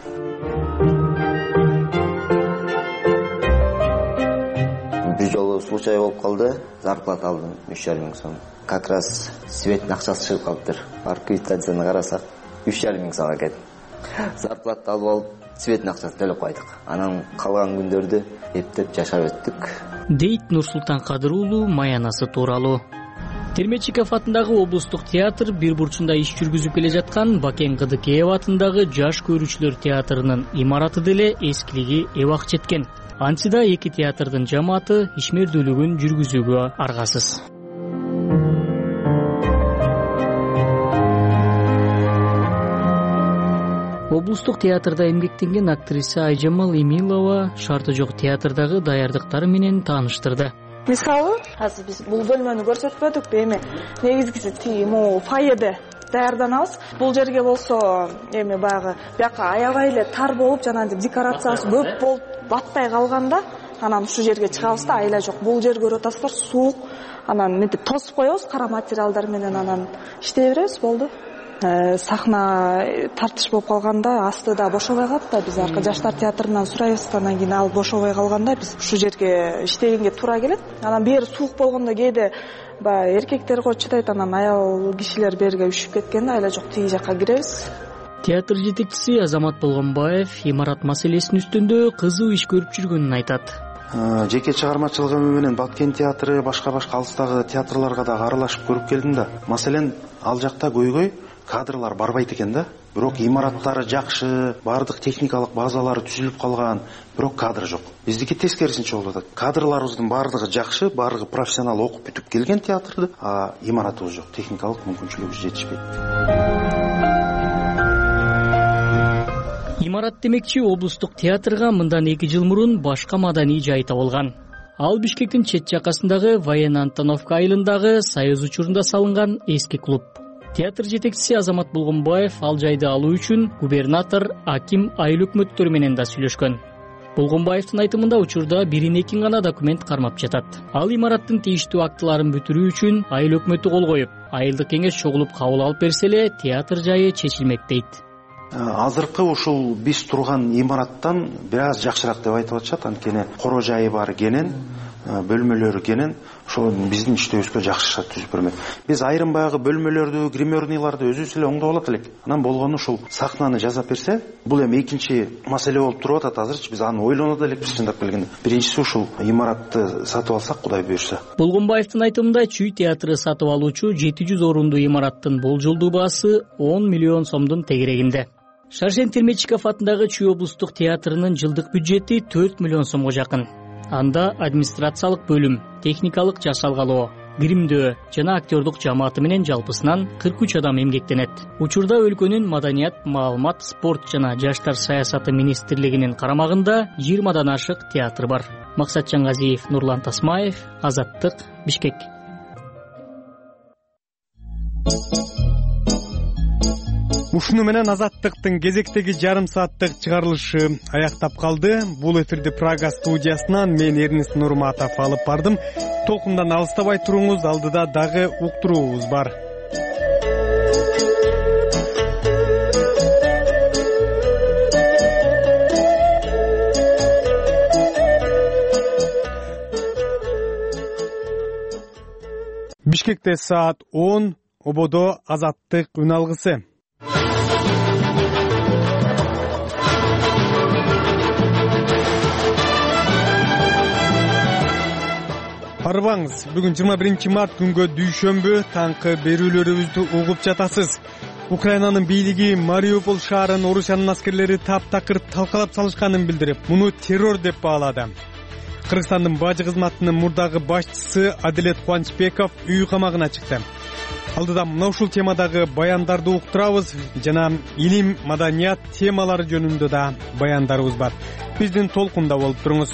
[SPEAKER 16] Бир жолу случай болуп калды, зарплата алдым үч жарым миң сом. Как раз светтин акчасы чыгып калыптыр. Бар квитанцияны карасак, үч жарым миң сом экен. Зарплата алып алып, светтин акчасын төлөп койдук. Анан калган күндөрдү эптеп жашап өттүк.
[SPEAKER 12] Дейт Нурсултан Кадыр уулу маянасы тууралуу. Терметчиков атындагы облустук театр бир бурчунда иш жүргүзүп келе жаткан Бакен Кыдыкеева атындагы жаш көрүүчүлөр театрынын имараты деле эскилиги эбак жеткен. Антида эки театрдын жамааты ишмердүүлүгүн жүргүзүүгө аргасыз. Облустук театрда эмгектенген актриса Айжамал Эмилова шарты жок театрдагы даярдыктары менен тааныштырды.
[SPEAKER 17] Мисалы, азыр биз бул бөлмөнү көрсөтпөдүк, эми негизгиси тиги фойеде даярданабыз. Бул жерге болсо, эми баягы бияка аябай эле тар болуп, жанагы декорациясы көп болуп батпай калганда, анан ушу жерге чыгабыз да, айла жок. Бул жер көрүп атасыздар, суук, анан мынтип тосуп коебуз, кара материалдар менен анан иштей беребиз, болду. Сахна тартыш болуп калганда астыда бошобой калат да, биз арка жаштар театрынан сурайбыз, анан кийин ал бошобой калганда биз ушу жерге иштегенге туура келет. Анан бери суук болгондо кээде баягы эркектер го чыдайт, анан аял кишилер берге үшүп кеткенде айла жок тиги жакка киребиз.
[SPEAKER 12] Театр жетекчиси Азамат Болгонбаев имарат маселесинин үстүндө кызуу иш көрүп жүргөнүн айтат.
[SPEAKER 18] Жеке чыгармачылыгым менен Баткен театры, башка-башка алыстагы театрларга да аралашып көрүп келдим да. Маселен, ал жакта көйгөй кадрлар барбайт экен да. Бирок имараттары жакшы, бардык техникалык базалары түзүлүп калган, бирок кадр жок. Биздики тескерисинче болуп атат. Кадрларыбыздын бардыгы жакшы, бардыгы профессионал окуп бүтүп келген театрды, а имаратыбыз жок, техникалык мүмкүнчүлүгү жетишпейт.
[SPEAKER 12] Имарат демекчи облустук театрга мындан эки жыл мурун башка маданий жай табылган. Ал Бишкектин чет жакасындагы Военно-Антоновка айылындагы Союз учурунда салынган эски клуб. Театр жетекчиси Азамат Болгонбаев ал жайды алуу үчүн губернатор, аким, айыл өкмөттөрү менен да сүйлөшкөн. Болгонбаевдин айтымында учурда бирин экин гана документ кармап жатат. Ал имараттын тийиштүү актыларын бүтүрүү үчүн айыл өкмөтү кол коюп, айылдык кеңеш чогулуп кабыл алып берсе эле театр жайы чечилмек дейт.
[SPEAKER 18] Азыркы ушул биз турган имараттан бир аз жакшыраак деп айтып атышат, анткени коро жайы бар кенен, бөлмөлөрү кенен, ошол биздин иштөөбүзгө жакшы түзүп бермек. Биз айрым баягы бөлмөлөрдү, гримерныйларды өзүбүз эле оңдоп алат элек. Анан болгону ушул сахнаны жасап берсе, бул эми экинчи маселе болуп туруп атат. Азырчы биз аны ойлонот элекпиз чындап келгенде. Биринчиси ушул имаратты сатып алсак, Кудай буйрса.
[SPEAKER 12] Болгонбаевдин айтымында Чүй театры сатып алуучу жети жүз орундуу имараттын болжолдуу баасы он миллион сомдун тегерегинде. Шаршен Терметчиков атындагы Чүй облустук театрынын жылдык бюджети төрт миллион сомго жакын. Анда администрациялык бөлүм, техникалык жашалгалоо, гримдөө жана актердук жамааты менен жалпысынан кырк үч адам эмгектенет. Учурда өлкөнүн маданият, маалымат, спорт жана жаштар саясаты министрлигинин карамагында жыйырмадан ашык театр бар. Максат Жаңгазиев, Нурлан Тасмаев, Азаттык, Бишкек.
[SPEAKER 1] Ушуну менен Азаттыктын кезектеги жарым сааттык чыгарылышы аяктап калды. Бул эфирди Прага студиясынан мен Эрнист Нурматов алып бардым. Толкундан алыстабай туруңуз, алдыда дагы уктуруубуз бар. Бишкекте саат он, ободо Азаттык үн алгысы. Арбаңыз, бүгүн жыйырма биринчи март күнгө дүйшөмбү таңкы берүүлөрүбүздү угуп жатасыз. Украинанын бийлиги Мариуполь шаарын Орусиянын аскерлери таптакыр талкалап салышканын билдирип, муну террор деп баалады. Кыргызстандын бажы кызматынын мурдагы башчысы Адилет Кубанычбеков үй камагына чыкты. Алдыда мына ушул темадагы баяндарды уктурабыз жана илим, маданият темалары жөнүндө да баяндарыбыз бар. Биздин толкунда болуп туруңуз.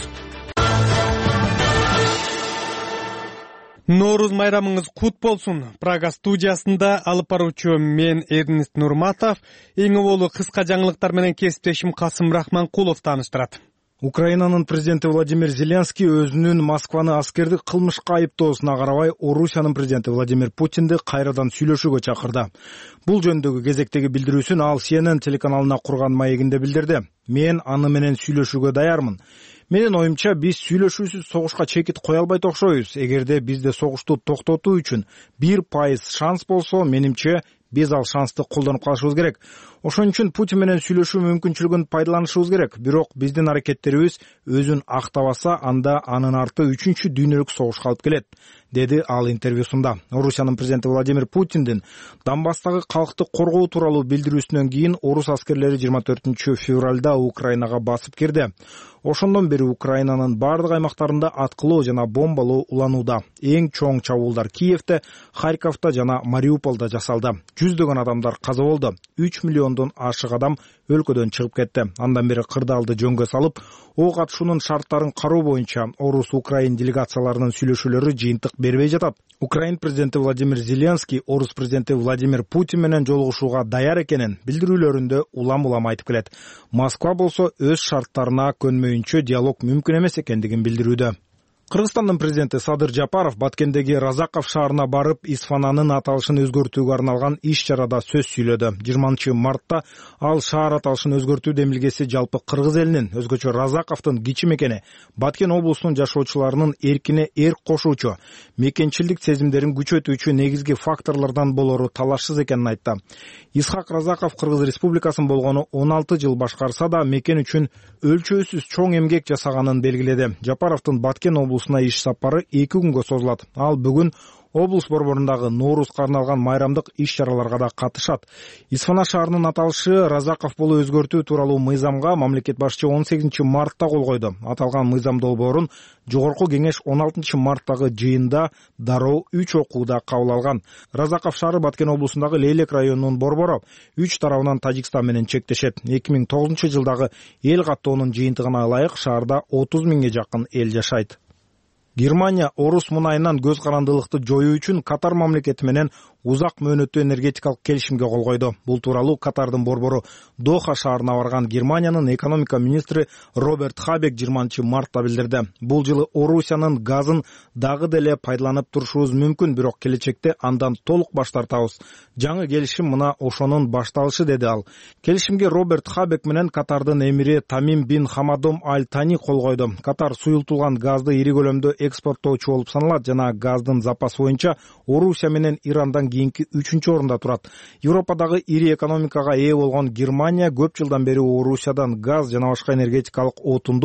[SPEAKER 1] Норуз майрамыңыз кут болсун. Прага студиясында алып баруучу мен Эрнист Нурматов, эң болу кыска жаңылыктар менен кесиптешим Касым Рахманкулов тааныштырат.
[SPEAKER 2] Украинанын президенти Владимир Зеленский өзүнүн Москваны аскердик кылмышка айыптоосуна карабай Орусиянын президенти Владимир Путинди кайрадан сүйлөшүүгө чакырды. Бул жөнүндөгү кезектеги билдирүүсүн ал Си Эн Эн телеканалына курган маегинде билдирди. Мен аны менен сүйлөшүүгө даярмын. Менин оюмча, биз сүйлөшүүсүз согушка чекит кое албайт окшойбуз. Эгерде бизде согушту токтотуу үчүн бир пайыз шанс болсо, менимче биз ал шансты колдонуп калышыбыз керек. Ошон үчүн Путин менен сүйлөшүү мүмкүнчүлүгүн пайдаланышыбыз керек. Бирок биздин аракеттерибиз өзүн актабаса, анда анын арты үчүнчү дүйнөлүк согушка алып келет, деди ал интервьюсунда. Орусиянын президенти Владимир Путиндин Донбасстагы калкты коргоо тууралуу билдирүүсүнөн кийин орус аскерлери жыйырма төртүнчү февралда Украинага басып кирди. Ошондон бери Украинанын бардык аймактарында аткылоо жана бомбалоо уланууда. Эң чоң чабуулдар Киевте, Харьковто жана Мариуполдо жасалды. Жүздөгөн адамдар каза болду. үч миллиондон ашык адам өлкөдөн чыгып кетти. Андан бери кырдаалды жөнгө салып, ок атышуунун шарттарын кароо боюнча орус-украин делегацияларынын сүйлөшүүлөрү жыйынтык бербей жатат. Украин президенти Владимир Зеленский орус президенти Владимир Путин менен жолугушууга даяр экенин билдирүүлөрүндө улам-улам айтып келет. Москва болсо өз шарттарына көнмөйүнчө диалог мүмкүн эмес экендигин билдирүүдө. Кыргызстандын президенти Садыр Жапаров Баткендеги Разаков шаарына барып, Исфананын аталышын өзгөртүүгө арналган иш-чарада сөз сүйлөдү. жыйырманчы мартта ал шаар аталышын өзгөртүү демилгеси жалпы кыргыз элинин, өзгөчө Разаковдун кичи мекени, Баткен облусунун жашоочуларынын эркине эрк кошуучу, мекенчилдик сезимдерин күчөтүүчү негизги факторлордон болору талашсыз экенин айтты. Исхак Разаков Кыргыз Республикасын болгону он алты жыл башкарса да, мекен үчүн өлчөөсүз чоң эмгек жасаганын белгиледи. Жапаровдун Баткен облусуна иш сапары эки күнгө созулат. Ал бүгүн облус борборундагы Ноорузга арналган майрамдык иш-чараларга да катышат. Исфана шаарынын аталышы Разаков болуу өзгөртүү тууралуу мыйзамга мамлекет башчы он сегизинчи мартта кол койду. Аталган мыйзам долбоорун Жогорку кеңеш он алтынчы марттагы жыйында дароо үч окууда кабыл алган. Разаков шаары Баткен облусундагы Лейлек районунун борбору, үч тарабынан Тажикстан менен чектешет. эки миң тогузунчу жылдагы эл каттоонун жыйынтыгына ылайык шаарда отуз миңге жакын эл жашайт. Германия орус мунайынан көз карандылыкты жоюу үчүн Катар мамлекети менен узак мөөнөттүү энергетикалык келишимге кол койду. Бул тууралуу Катардын борбору Доха шаарына барган Германиянын экономика министри Роберт Хабек жыйырманчы мартта билдирди. Бул жылы Орусиянын газын дагы деле пайдаланып турушубуз мүмкүн, бирок келечекте андан толук баш тартабыз. Жаңы келишим мына ошонун башталышы, деди ал. Келишимге Роберт Хабек менен Катардын эмири Тамим бин Хамадом Аль Тани кол койду. Катар суюлтулган газды ири көлөмдө экспорттоочу болуп саналат жана газдын запасы боюнча Орусия менен Ирандан кийинки үчүнчү орунда турат. Европадагы ири экономикага ээ болгон Германия көп жылдан бери Орусиядан газ жана башка энергетикалык отунду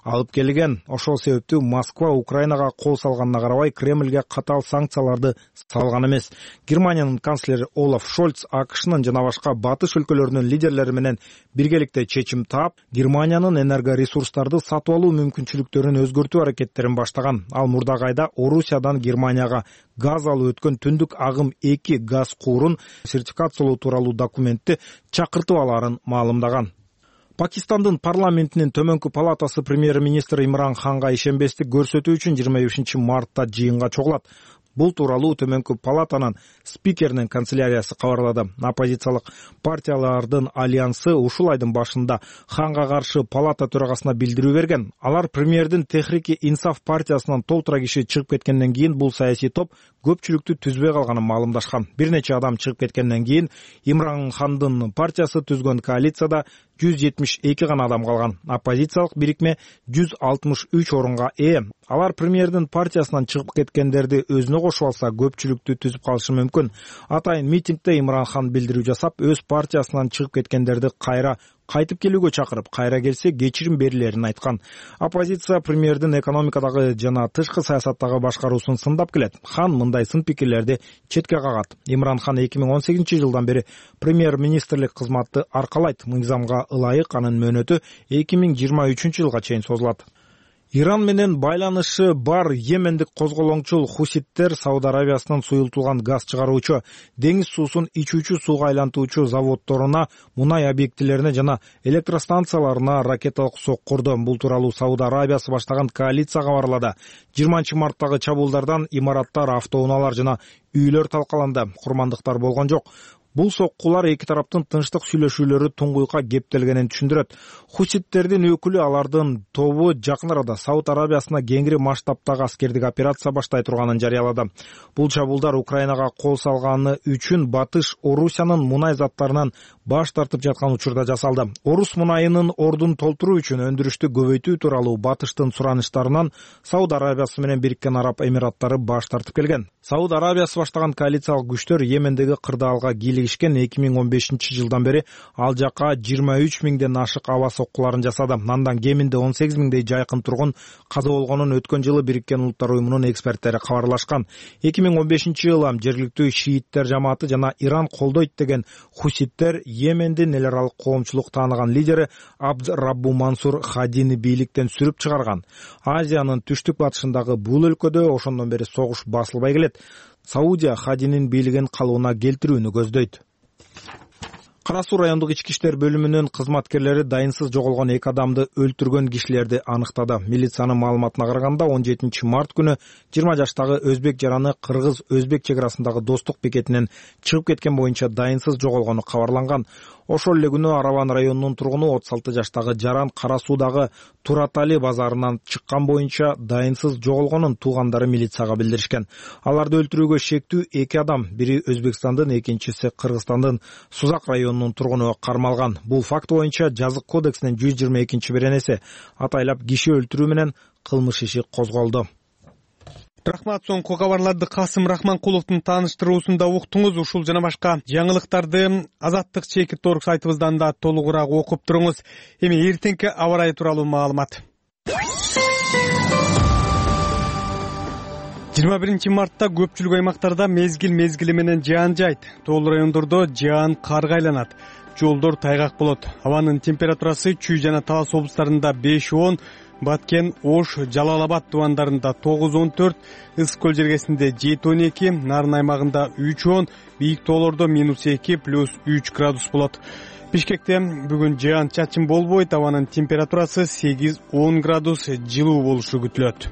[SPEAKER 2] алып келген. Ошол себептүү Москва Украинага кол салганына карабай Кремльге катаал санкцияларды салган эмес. Германиянын канцлери Олаф Шольц АКШнын жана башка батыш өлкөлөрүнүн лидерлери менен биргеликте чечим таап, Германиянын энергоресурстарды сатып алуу мүмкүнчүлүктөрүн өзгөртүү аракеттерин баштаган. Ал мурдагы айда Орусиядан Германияга газ алып өткөн түндүк агым эки газ куурун сертификациялоо тууралуу документти чакыртып алаарын маалымдаган. Пакистандын парламентинин төмөнкү палатасы премьер-министр Имран Ханга ишенбестик көрсөтүү үчүн жыйырма бешинчи мартта жыйынга чогулат. Бул тууралуу төмөнкү палатанын спикеринин канцеляриясы кабарлады. Оппозициялык партиялардын альянсы ушул айдын башында Ханга каршы палата төрагасына билдирүү берген. Алар премьердин Техрики Инсаф партиясынан толтура киши чыгып кеткенден кийин бул саясий топ көпчүлүктү түзбөй калганын маалымдашкан. Бир нече адам чыгып кеткенден кийин Имран Хандын партиясы түзгөн коалицияда жүз жетимиш эки гана адам калган. Оппозициялык бирикме жүз алтымыш үч орунга ээ. Алар премьердин партиясынан чыгып кеткендерди өзүнө кошуп алса, көпчүлүктү түзүп калышы мүмкүн. Атайын митингде Имран Хан билдирүү жасап, өз партиясынан чыгып кеткендерди кайра кайтып келүүгө чакырып, кайра келсе кечирим берилерин айткан. Оппозиция премьердин экономикадагы жана тышкы саясаттагы башкаруусун сындап келет. Хан мындай сын пикирлерди четке кагат. Имран Хан эки миң он сегизинчи жылдан бери премьер-министрлик кызматты аркалайт. Мыйзамга ылайык анын мөөнөтү эки миң жыйырма үчүнчү жылга чейин созулат. Иран менен байланышы бар Йемендик козголоңчул хуситтер Сауд Арабиясынан суюлтулган газ чыгаруучу, деңиз суусун ичүүчү сууга айлантуучу заводдоруна, мунай объектилерине жана электростанцияларына ракеталык соккурду. Бул тууралуу Сауд Арабиясы баштаган коалиция кабарлады. жыйырманчы марттагы чабуулдардан имараттар, автоунаалар жана үйлөр талкаланды. Курмандыктар болгон жок. Бул соккулар эки тараптын тынчтык сүйлөшүүлөрү туңгуйка кептелгенин түшүндүрөт. Хуситтердин өкүлү алардын тобу жакын арада Сауд Арабиясына кеңири масштабтагы аскердик операция баштай турганын жарыялады. Бул чабуулдар Украинага кол салганы үчүн Батыш Орусиянын мунай заттарынан баш тартып жаткан учурда жасалды. Орус мунайынын ордун толтуруу үчүн өндүрүштү көбөйтүү тууралуу Батыштын сураныштарынан Сауд Арабиясы менен Бириккен Араб Эмираттары баш тартып келген. Сауд Арабиясы баштаган коалициялык күчтөр Йемендеги кырдаалга кийлигишкен. эки миң он бешинчи жылдан бери ал жака жыйырма үч миңден ашык аба соккуларын жасады. Андан кеминде он сегиз миңдей жайкын тургун каза болгонун өткөн жылы Бириккен Улуттар уюмунун эксперттери кабарлашкан. эки миң он бешинчи жылы жергиликтүү шииттер жамааты жана Иран колдойт деген хуситтер Йемендин эл аралык коомчулук тааныган лидери Абд Раббу Мансур Хадини бийликтен сүрүп чыгарган. Азиянын түштүк батышындагы бул өлкөдө ошондон бери согуш басылбай келет. Саудия Хадинин бийлигин калыбына келтирүүнү көздөйт. Кара Суу райондук ички иштер бөлүмүнүн кызматкерлери дайынсыз жоголгон эки адамды өлтүргөн кишилерди аныктады. Милициянын маалыматына караганда он жетинчи март күнү жыйырма жаштагы өзбек жараны кыргыз-өзбек чек арасындагы достук бекетинен чыгып кеткен боюнча дайынсыз жоголгону кабарланган. Ошол эле күнү Араван районунун тургуну отуз алты жаштагы жаран Кара Суудагы Туратали базарынан чыккан боюнча дайынсыз жоголгонун туугандары милицияга билдиришкен. Аларды өлтүрүүгө шектүү эки адам, бири Өзбекстандын, экинчиси Кыргызстандын Сузак районунун тургуну кармалган. Бул факт боюнча жазык кодексинин жүз жыйырма экинчи беренеси атайлап киши өлтүрүү менен кылмыш иши козголду.
[SPEAKER 1] Рахмат, соңку кабарларды Касым Рахманкуловдун тааныштыруусунда уктуңуз. Ушул жана башка жаңылыктарды Азаттык чекит точка орг сайтыбыздан да толугураак окуп туруңуз. Эми эртеңки аба ырайы тууралуу маалымат. жыйырма биринчи мартта көпчүлүк аймактарда мезгил мезгили менен жаан жайт. Тоол райондордо жаан карга айланат. Жолдор тайгак болот. Абанын температурасы Чүй жана Талас облустарында беш он, Баткен, Ош, Жалал Абад тубандарында тогуз он төрт, Ысык көл жергесинде жети он эки, Нарын аймагында үч он, бийик тоолордо минус эки плюс үч градус болот. Бишкекте бүгүн жаан чачын болбойт, абанын температурасы сегиз он градус жылуу болушу күтүлөт.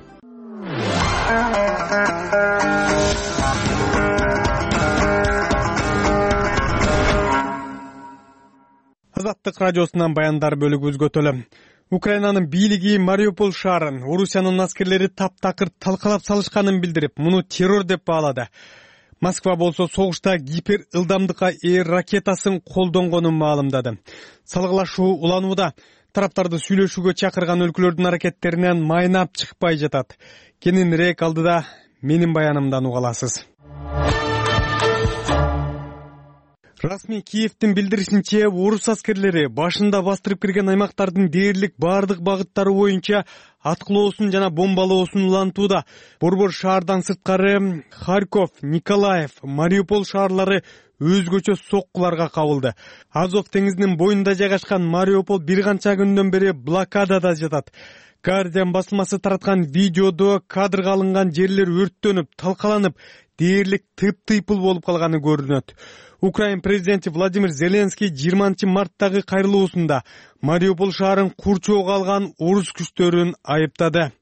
[SPEAKER 1] Азаттык радиосунан баяндар бөлүгүбүзгө өтөлү. Украинанын бийлиги Мариуполь шаарын Орусиянын аскерлери таптакыр талкалап салышканын билдирип, муну террор деп баалады. Москва болсо согушта гипер ылдамдыкка ээ ракетасын колдонгонун маалымдады. Салгылашуу уланууда. Тараптарды сүйлөшүүгө чакырган өлкөлөрдүн аракеттеринен майнап чыкпай жатат. Кененирээк алдыда менин баянымдан уга аласыз. Расмий Киевдин билдиришинче, орус аскерлери башында бастырып кирген аймактардын дээрлик баардык багыттары боюнча аткылоосун жана бомбалоосун улантууда. Борбор шаардан сырткары Харьков, Николаев, Мариуполь шаарлары өзгөчө соккуларга кабылды. Азов деңизинин боюнда жайгашкан Мариуполь бир канча күндөн бери блокадада жатат. Guardian басылмасы тараткан видеодо кадрга алынган жерлер өрттөнүп, талкаланып, дээрлик тып-тыйпыл болуп калганы көрүнөт. Украин президенти Владимир Зеленский жыйырманчы марттагы кайрылуусунда Мариуполь шаарын курчоого алган орус күчтөрүн айыптады.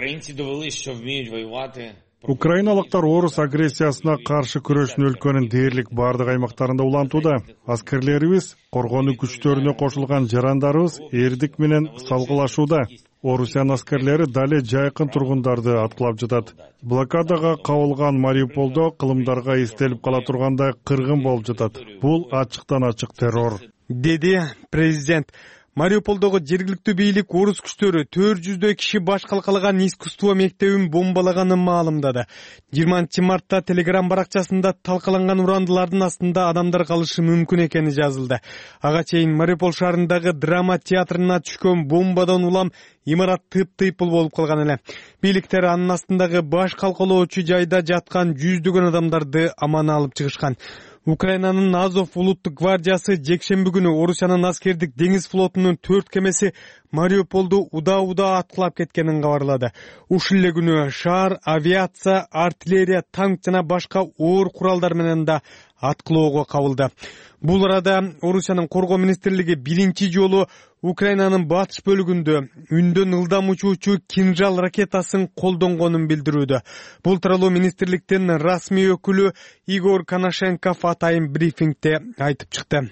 [SPEAKER 15] Украиналыктар орус агрессиясына каршы күрөшүн өлкөнүн дээрлик баардык аймактарында улантууда. Аскерлерибиз, коргонуу күчтөрүнө кошулган жарандарыбыз эрдик менен салгылашууда. Орусиянын аскерлери дале жайкын тургундарды аткылап жатат. Блокадага кабылган Мариуполдо кылымдарга эстелип кала тургандай кыргын болуп жатат. Бул ачыктан ачык террор,
[SPEAKER 1] деди президент. Мариуполдогу жергиликтүү бийлик орус күчтөрү төрт жүздөй киши баш калкалаган искусство мектебин бомбалаганын маалымдады. жыйырманчы мартта Telegram баракчасында талкаланган урандылардын астында адамдар калышы мүмкүн экени жазылды. Ага чейин Мариуполь шаарындагы драма театрына түшкөн бомбадан улам имарат тып-тыйпыл болуп калган эле. Бийликтер анын астындагы баш калкалоочу жайда жаткан жүздөгөн адамдарды аман алып чыгышкан. Украинанын Азов улуттук гвардиясы жекшемби күнү Орусиянын аскердик деңиз флотунун төрт кемеси Мариуполду уда-уда аткылап кеткенин кабарлады. Ушул эле күнү шаар авиация, артиллерия, танк жана башка оор куралдар менен да аткылоого кабылды. Бул арада Орусиянын коргоо министрлиги биринчи жолу Украинанын батыш бөлүгүндө үндөн ылдам учуучу кинжал ракетасын колдонгонун билдирүүдө. Бул тууралуу министрликтин расмий өкүлү Игорь Коношенков атайын брифингде айтып чыкты.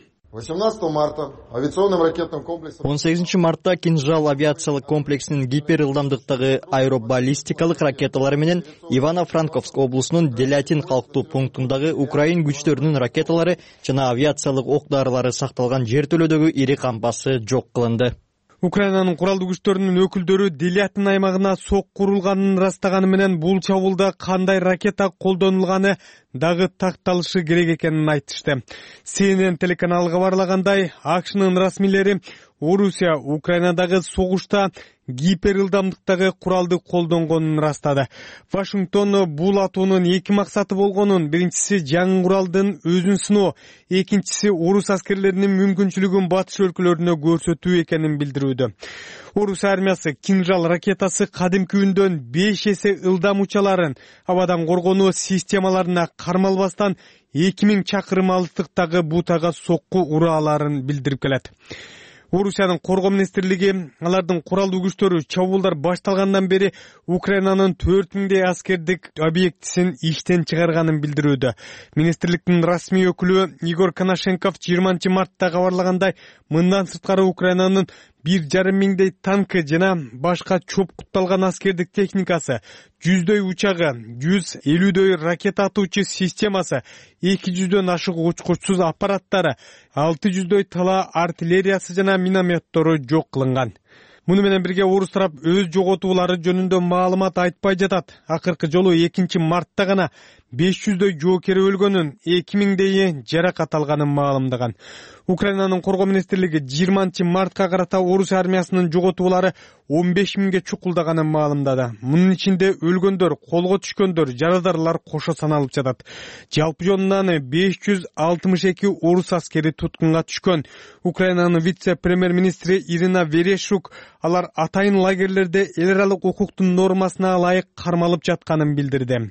[SPEAKER 19] он сегизинчи мартта кинжал авиациялык комплексинин гиперылдамдыктагы аэробаллистикалык ракеталары менен Ивано-Франковск облусунун Делятин калктуу пунктундагы Украин күчтөрүнүн ракеталары жана авиациялык ок-дарылары сакталган жертөлөдөгү ири кампасы жок кылынды.
[SPEAKER 1] Украинанын куралдуу күчтөрүнүн өкүлдөрү Делятин аймагына сок курулганын ырастаганы менен бул чабуулда кандай ракета колдонулганы дагы такталышы керек экенин айтышты. Си Эн Эн телеканалга кабарлагандай, АКШнын расмийлери Орусия Украинадагы согушта гиперылдамдыктагы куралды колдонгонун ырастады. Вашингтон бул атуунун эки максаты болгонун, биринчиси жаңы куралдын өзүн сыноо, экинчиси орус аскерлеринин мүмкүнчүлүгүн батыш өлкөлөрүнө көрсөтүү экенин билдирүүдө. Орус армиясы кинжал ракетасы кадимки үндөн беш эсе ылдам учаларын абадан коргонуу системаларына кармалбастан эки миң чакырым алыстыктагы бутага сокку ура аларын билдирип келет. Орусиянын коргоо министрлиги алардын куралдуу күчтөрү чабуулдар башталгандан бери Украинанын төрт миңдей аскердик объектисин иштен чыгарганын билдирүүдө. Министрликтин расмий өкүлү Игорь Коношенков жыйырманчы мартта кабарлагандай, мындан сырткары Украинанын бир жарым миңдей танкы жана башка чоп-кутталган аскердик техникасы, жүздөй учагы, жүз элүүдөй ракета атуучу системасы, эки жүздөн ашык учкучсуз аппараттары, алты жүздөй тала артиллериясы жана минометтору жок кылынган. Муну менен бирге орус тарап өз жоготуулары жөнүндө маалымат айтпай жатат. Акыркы жолу экинчи мартта гана беш жүздөй жоокери өлгөнүн, эки миңдейи жаракат алганын маалымдаган. Украинанын коргоо министрлиги жыйырманчы мартка карата орус армиясынын жоготуулары он беш миңге чукулдаганын маалымдады. Мунун ичинде өлгөндөр, колго түшкөндөр, жарадарлар кошо саналып жатат. Жалпы жонунан беш жүз алтымыш эки орус аскери туткунга түшкөн. Украинанын вице-премьер-министри Ирина Верешук алар атайын лагерлерде эл аралык укуктун нормасына ылайык кармалып жатканын билдирди.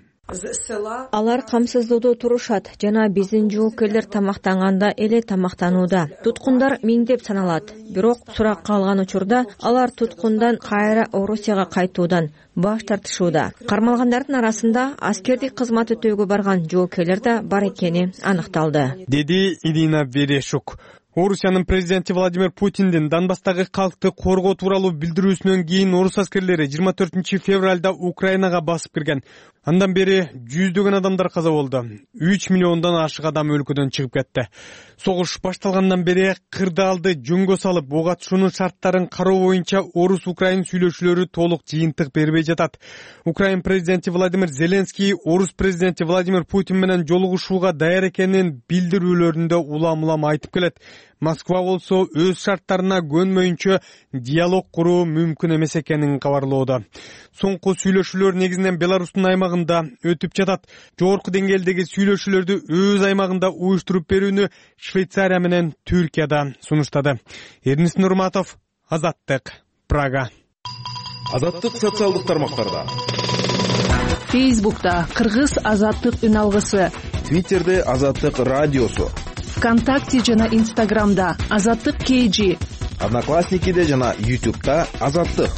[SPEAKER 10] Алар камсыздоодо турушат жана биздин жоокерлер тамактанганда эле тамактанууда. Туткундар миңдеп саналат. Бирок сурак калган учурда алар туткундан кайра Орусияга кайтуудан баш тартышууда. Кармалгандардын арасында аскердик кызмат өтөөгө барган жоокерлер да бар экени аныкталды,
[SPEAKER 1] деди Ирина Верешук. Орусиянын президенти Владимир Путиндин Донбасстагы калкты коргоо тууралуу билдирүүсүнөн кийин орус аскерлери жыйырма төртүнчү февралда Украинага басып кирген. Андан бери жүздөгөн адамдар каза болду. үч миллиондон ашык адам өлкөдөн чыгып кетти. Согуш башталгандан бери кырдаалды жөнгө салып, ок атышуунун шарттарын кароо боюнча орус-украин сүйлөшүүлөрү толук жыйынтык бербей жатат. Украин президенти Владимир Зеленский орус президенти Владимир Путин менен жолугушууга даяр экенин билдирүүлөрүндө улам-улам айтып келет. Москва болсо өз шарттарына көнмөйүнчө диалог куруу мүмкүн эмес экенин кабарлоодо. Соңку сүйлөшүүлөр негизинен Беларустун аймагында өтүп жатат. Жогорку деңгээлдеги сүйлөшүүлөрдү өз аймагында уюштуруп берүүнү Швейцария менен Түркияда сунуштады. Эрнис Нурматов, Азаттык, Прага.
[SPEAKER 20] Азаттык социалдык тармактарда.
[SPEAKER 21] Фейсбукта Кыргыз Азаттык үн алгысы.
[SPEAKER 20] Твиттерде Азаттык радиосу.
[SPEAKER 21] ВКонтакте жана Инстаграмда Азаттык кей джи.
[SPEAKER 20] Одноклассникиде жана Ютубта Азаттык.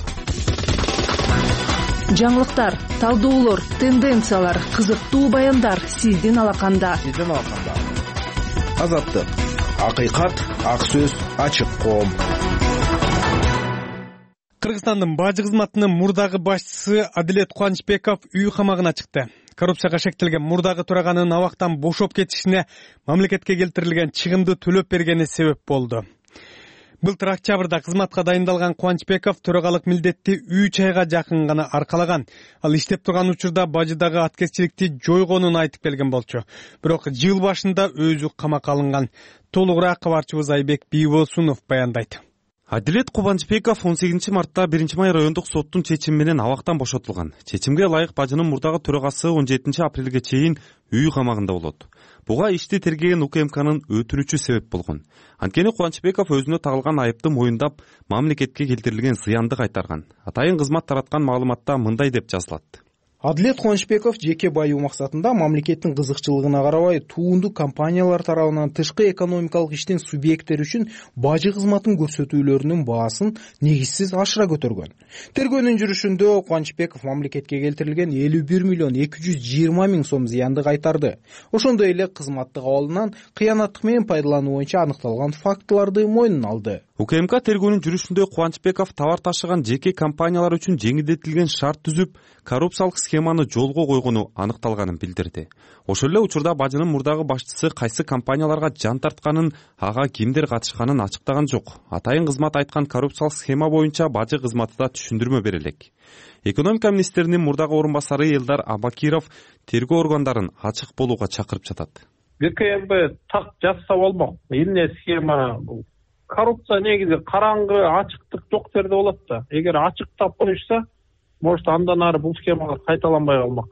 [SPEAKER 21] Жаңылыктар, талдоолор, тенденциялар, кызыктуу баяндар сиздин алаканда.
[SPEAKER 20] Сиздин алаканда. Азаттык. Акыйкат, ак сөз, ачык коом.
[SPEAKER 1] Кыргызстандын бажы кызматынын мурдагы башчысы Адилет Кубанычбеков үй камагына чыкты. Коррупцияга шектелген мурдагы тураганын абактан бошоп кетишине мамлекетке келтирилген чыгымды төлөп бергени себеп болду. Былтыр октябрда кызматка дайындалган Кубанычбеков төрагалык милдетти үч айга жакын гана аркалаган. Ал иштеп турган учурда бажыдагы аткезчиликти жойгонун айтып келген болчу. Бирок жыл башында өзү камакка алынган. Толугураак кабарчыбыз Айбек Бийбосунов баяндайт.
[SPEAKER 22] Адилет Кубанычбеков он сегизинчи мартта биринчи май райондук соттун чечими менен абактан бошотулган. Чечимге ылайык бажынын мурдагы төрагасы он жетинчи апрелге чейин үй камагында болот. Буга ишти тергеген УКМКнын өтүнүчү себеп болгон. Анткени Кубанычбеков өзүнө тагылган айыпты моюндап, мамлекетке келтирилген зыянды кайтарган. Атайын кызмат тараткан маалыматта мындай деп жазылат.
[SPEAKER 2] Адилет Кубанычбеков жеке байуу максатында мамлекеттин кызыкчылыгына карабай туунду компаниялар тарабынан тышкы экономикалык иштин субъекттери үчүн бажы кызматын көрсөтүүлөрүнүн баасын негизсиз ашыра көтөргөн. Тергөөнүн жүрүшүндө Кубанычбеков мамлекетке келтирилген элүү бир миллион эки жүз жыйырма миң сом зыянды кайтарды. Ошондой эле кызматтык абалынан кыянаттык менен пайдалануу боюнча аныкталган фактыларды мойнуна алды.
[SPEAKER 22] УКМК тергөөнүн жүрүшүндө Кубанычбеков товар ташыган жеке компаниялар үчүн жеңилдетилген шарт түзүп, коррупциялык схеманы жолго койгону аныкталганын билдирди. Ошол эле учурда бажынын мурдагы башчысы кайсы компанияларга жан тартканын, ага кимдер катышканын ачыктаган жок. Атайын кызмат айткан коррупциялык схема боюнча бажы кызматы да түшүндүрмө берелек. Экономика министринин мурдагы орун басары Элдар Абакиров тергөө органдарын ачык болууга чакырып жатат.
[SPEAKER 23] ГКМБ так жазса болмок. Эмне схема бул? Коррупция негизи караңгы, ачыктык жок жерде болот да. Эгер ачыктап коюшса, может андан ары бул схемалар кайталанбай калмак.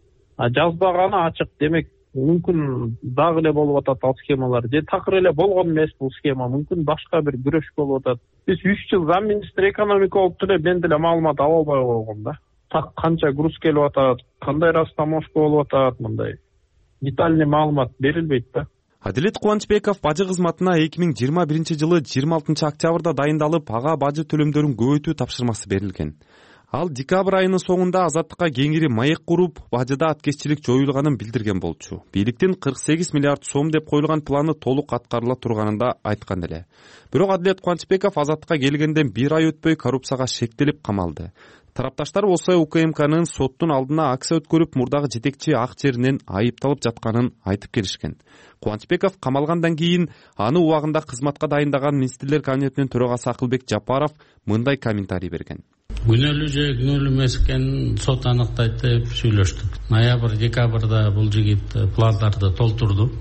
[SPEAKER 23] А жазбаганы ачык, демек мүмкүн дагы эле болуп атат ал схемалар. Же такыр эле болгон эмес бул схема, мүмкүн башка бир күрөш болуп атат. Биз үч жыл зам министр экономика болуп деле мен деле маалымат ала албай койгом да. Так канча груз келип атат, кандай растаможка болуп атат, мындай детальный маалымат берилбейт да.
[SPEAKER 22] Адилет Кубанычбеков бажы кызматына эки миң жыйырма биринчи жылы жыйырма алтынчы октябрда дайындалып, ага бажы төлөмдөрүн көбөйтүү тапшырмасы берилген. Ал декабрь айынын соңунда Азаттыкка кеңири маек куруп, бажыда аткезчилик жоюлганын билдирген болчу. Бийликтин кырк сегиз миллиард сом деп коюлган планы толук аткарыла турганын да айткан эле. Бирок Адилет Кубанычбеков Азаттыкка келгенден бир ай өтпөй коррупцияга шектелип камалды. Тарапташтар болсо УКМКнын соттун алдына акция өткөрүп, мурдагы жетекчи ак жеринен айыпталып жатканын айтып келишкен. Кубанычбеков камалгандан кийин аны убагында кызматка дайындаган министрлер кабинетинин төрагасы Акылбек Жапаров мындай комментарий берген.
[SPEAKER 24] Күнөлүү же күнөлүү эмес экенин сот аныктайт деп сүйлөштүк. Ноябрь, декабрда бул жигит пландарды толтурду.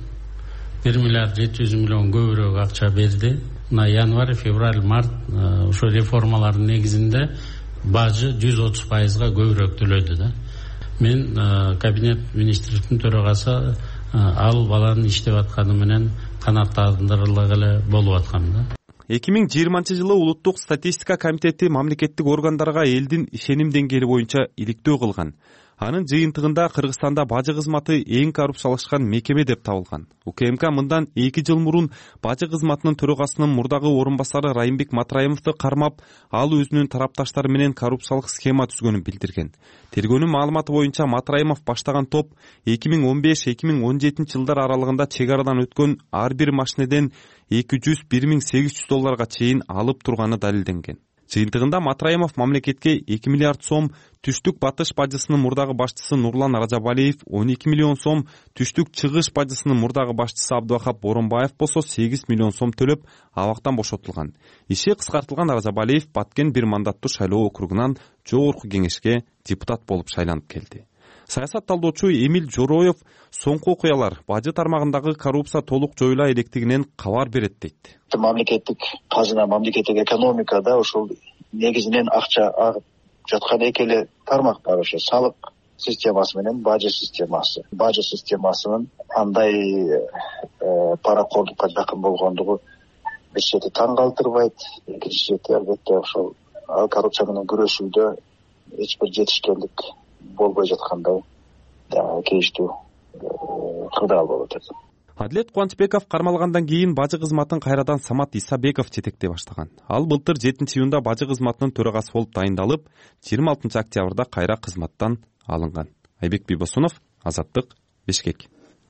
[SPEAKER 24] бир миллиард жети жүз миллион көбүрөөк акча берди. Мына январь, февраль, март ошо реформалардын негизинде бажы жүз отуз пайызга көбүрөөк төлөдү да. Мен кабинет министрликтин төрагасы ал баланын иштеп атканы менен канааттандырылган эле болуп аткан да.
[SPEAKER 22] эки миң жыйырманчы жылы улуттук статистика комитети мамлекеттик органдарга элдин ишеним деңгээли боюнча иликтөө кылган. Анын жыйынтыгында Кыргызстанда бажы кызматы эң коррупциялашкан мекеме деп табылган. УКМК мындан эки жыл мурун бажы кызматынын төрагасынын мурдагы орун басары Райымбек Матраимовду кармап, ал өзүнүн тарапташтары менен коррупциялык схема түзгөнүн билдирген. Тергөөнүн маалыматы боюнча Матраимов баштаган топ эки миң он беш эки миң он жетинчи жылдар аралыгында чек арадан өткөн ар бир машинеден эки жүз бир миң сегиз жүз долларга чейин алып турганы далилденген. жыйынтыгында Матраимов мамлекетке эки миллиард сом, Түштүк Батыш бажысынын мурдагы башчысы Нурлан Ражабалиев он эки миллион сом, Түштүк Чыгыш бажысынын мурдагы башчысы Абдывахап Боронбаев болсо сегиз миллион сом төлөп абактан бошотулган. Иши кыскартылган Ражабалиев Баткен бир мандаттуу шайлоо округунан жогорку кеңешке депутат болуп шайланып келди. Саясат талдоочу Эмил Жороев соңку окуялар бажы тармагындагы коррупция толук жоюла электигинен кабар берет дейт.
[SPEAKER 4] Мамлекеттик казына, мамлекеттик экономикада ошол негизинен акча агып жаткан эки эле тармак бар, ошо салык системасы менен бажы системасы. Бажы системасынын андай паракордукка жакын болгондугу бир чети таң калтырбайт, экинчи чети албетте ошол коррупция менен күрөшүүдө эч бир жетишкендик болбой жаткандай кейиштүү кырдаал болуп атат.
[SPEAKER 22] Адилет Кубанычбеков кармалгандан кийин бажы кызматын кайрадан Самат Исабеков жетектей баштаган. Ал былтыр жетинчи июнда бажы кызматынын төрагасы болуп дайындалып, жыйырма алтынчы октябрда кайра кызматтан алынган. Айбек Бибосунов, Азаттык, Бишкек.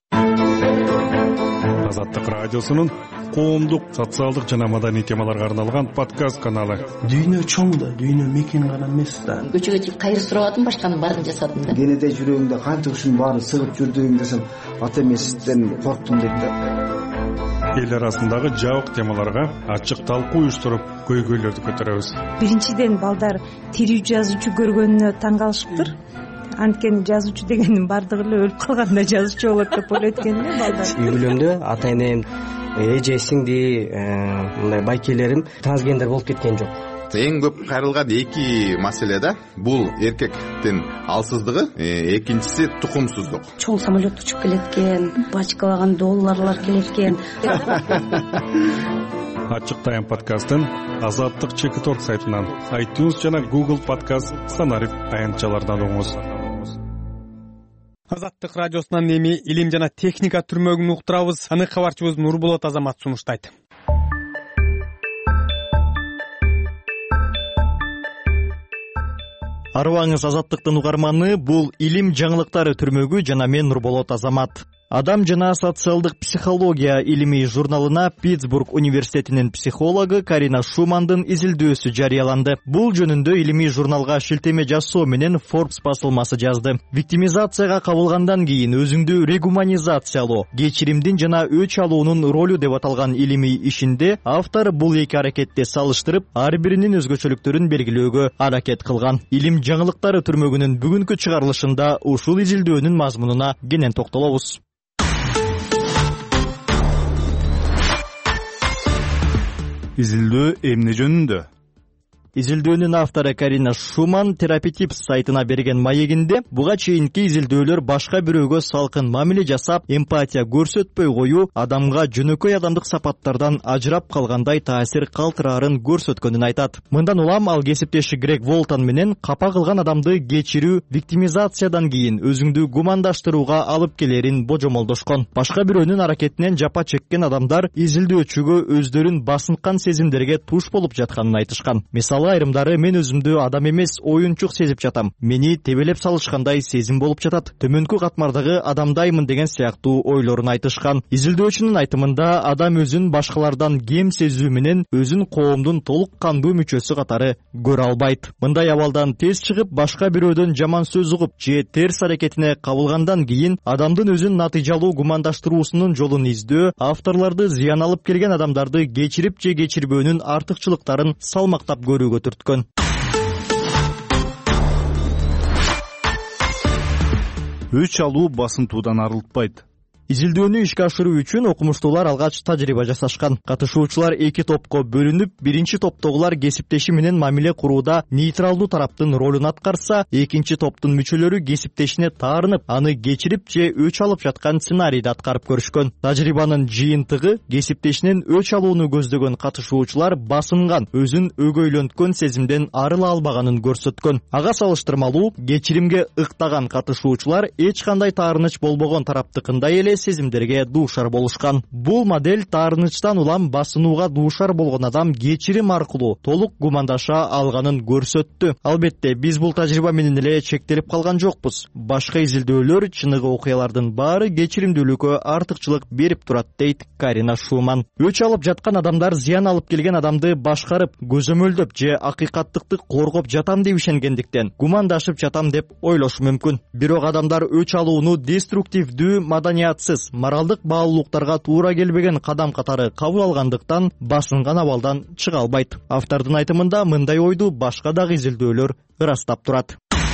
[SPEAKER 15] Азаттык радиосунун коомдук, социалдык жана маданий темаларга арналган подкаст каналы.
[SPEAKER 5] Дүйнө чоң да, дүйнө мекен гана эмес да.
[SPEAKER 6] Көчөгө чыгып кайыр сурабадым, башканын баарын жасадым да.
[SPEAKER 5] Кенеде жүрөгүмдө канча ушунун баарын сыгып жүрдүм десем, ата эмесизден корктум дейт да.
[SPEAKER 15] Эл арасындагы жабык темаларга ачык талкуу уюштуруп, көйгөйлөрдү көтөрөбүз.
[SPEAKER 7] Биринчиден балдар тирүү жазуучу көргөнүнө таң калышыптыр. Анткени жазуучу дегендин бардыгы эле өлүп калганда жазуучу болот деп ойлойт экен да балдар.
[SPEAKER 25] Үй бүлөмдө ата энем, эже, сиңди, мындай байкелерим трансгендер болуп кеткен жок.
[SPEAKER 26] Эң көп кайрылган эки маселе да, бул эркектин алсыздыгы, экинчиси тукумсуздук.
[SPEAKER 7] Чоң самолет учуп келет экен, бачкалаган долларлар келет экен.
[SPEAKER 15] Ачык тайм подкастын Азаттык чекит орг сайтынан, iTunes жана Google подкаст санарип аянтчалардан угуңуз.
[SPEAKER 1] Азаттык радиосунан эми илим жана техника түрмөгүн уктурабыз. Аны кабарчыбыз Нурболот Азамат сунуштайт.
[SPEAKER 19] Арыбаңыз Азаттыктын угарманы, бул илим жаңылыктары түрмөгү жана мен Нурболот Азамат. Адам жана социалдык психология илимий журналына Питтсбург университетинин психологу Карина Шумандын изилдөөсү жарыяланды. Бул жөнүндө илимий журналга шилтеме жасоо менен Forbes басылмасы жазды. Виктимизацияга кабылгандан кийин өзүңдү регуманизациялоо, кечиримдин жана өч алуунун ролу деп аталган илимий ишинде автор бул эки аракетти салыштырып, ар биринин өзгөчөлүктөрүн белгилөөгө аракет кылган. Илим жаңылыктары түрмөгүнүн бүгүнкү чыгарылышында ушул изилдөөнүн мазмунуна кенен токтолобуз.
[SPEAKER 3] Изилдөө эмне жөнүндө?
[SPEAKER 19] Изилдөөнүн автору Карина Шуман Терапитипс сайтына берген маегинде буга чейинки изилдөөлөр башка бирөөгө салкын мамиле жасап, эмпатия көрсөтпөй коюу адамга жөнөкөй адамдык сапаттардан ажырап калгандай таасир калтыраарын көрсөткөнүн айтат. Мындан улам ал кесиптеши Грег Волтон менен капа кылган адамды кечирүү виктимизациядан кийин өзүңдү гумандаштырууга алып келерин божомолдошкон. Башка бирөөнүн аракетинен жапа чеккен адамдар изилдөөчүгө өздөрүн басынкан сезимдерге туш болуп жатканын айтышкан. Мисалы, айрымдары мен өзүмдү адам эмес оюнчук сезип жатам. Мени тебелеп салышкандай сезим болуп жатат. Төмөнкү катмардагы адамдаймын деген сыяктуу ойлорун айтышкан. Изилдөөчүнүн айтымында адам өзүн башкалардан кем сезүү менен өзүн коомдун толук кандуу мүчөсү катары көрө албайт. Мындай абалдан тез чыгып, башка бирөөдөн жаман сөз угуп же терс аракетине кабылгандан кийин адамдын өзүн натыйжалуу гумандаштыруусунун жолун издөө, авторлорду зыян алып келген адамдарды кечирип же кечирбөөнүн артыкчылыктарын салмактап көрүүгө түрткөн.
[SPEAKER 3] Өч алуу басынтуудан арылтпайт.
[SPEAKER 19] Изилдөөнү ишке ашыруу үчүн окумуштуулар алгач тажрыйба жасашкан. Катышуучулар эки топко бөлүнүп, биринчи топтогулар кесиптеши менен мамиле курууда нейтралдуу тараптын ролун аткарса, экинчи топтун мүчөлөрү кесиптешине таарынып, аны кечирип же өч алып жаткан сценарийди аткарып көрүшкөн. Тажрыйбанын жыйынтыгы кесиптешинен өч алууну көздөгөн катышуучулар басынган, өзүн өгөйлөнткөн сезимден арыла албаганын көрсөткөн. Ага салыштырмалуу, кечиримге ыктаган катышуучулар эч кандай таарыныч болбогон тараптыкындай эле сезимдерге дуушар болушкан. Бул модель таарынычтан улам басынууга дуушар болгон адам кечирим аркылуу толук гумандаша алганын көрсөттү. Албетте биз бул тажрыйба менен эле чектелип калган жокпуз. Башка изилдөөлөр чыныгы окуялардын баары кечиримдүүлүккө артыкчылык берип турат дейт Карина Шуман. Өч алып жаткан адамдар зыян алып келген адамды башкарып, көзөмөлдөп же акыйкаттыкты коргоп жатам деп ишенгендиктен гумандашып жатам деп ойлошу мүмкүн. Бирок адамдар өч алууну деструктивдүү, маданиятсыз, моралдык баалуулуктарга туура келбеген кадам катары кабыл алгандыктан басынган абалдан чыга албайт. Автордун айтымында мындай ойду башка дагы изилдөөлөр ырастап турат.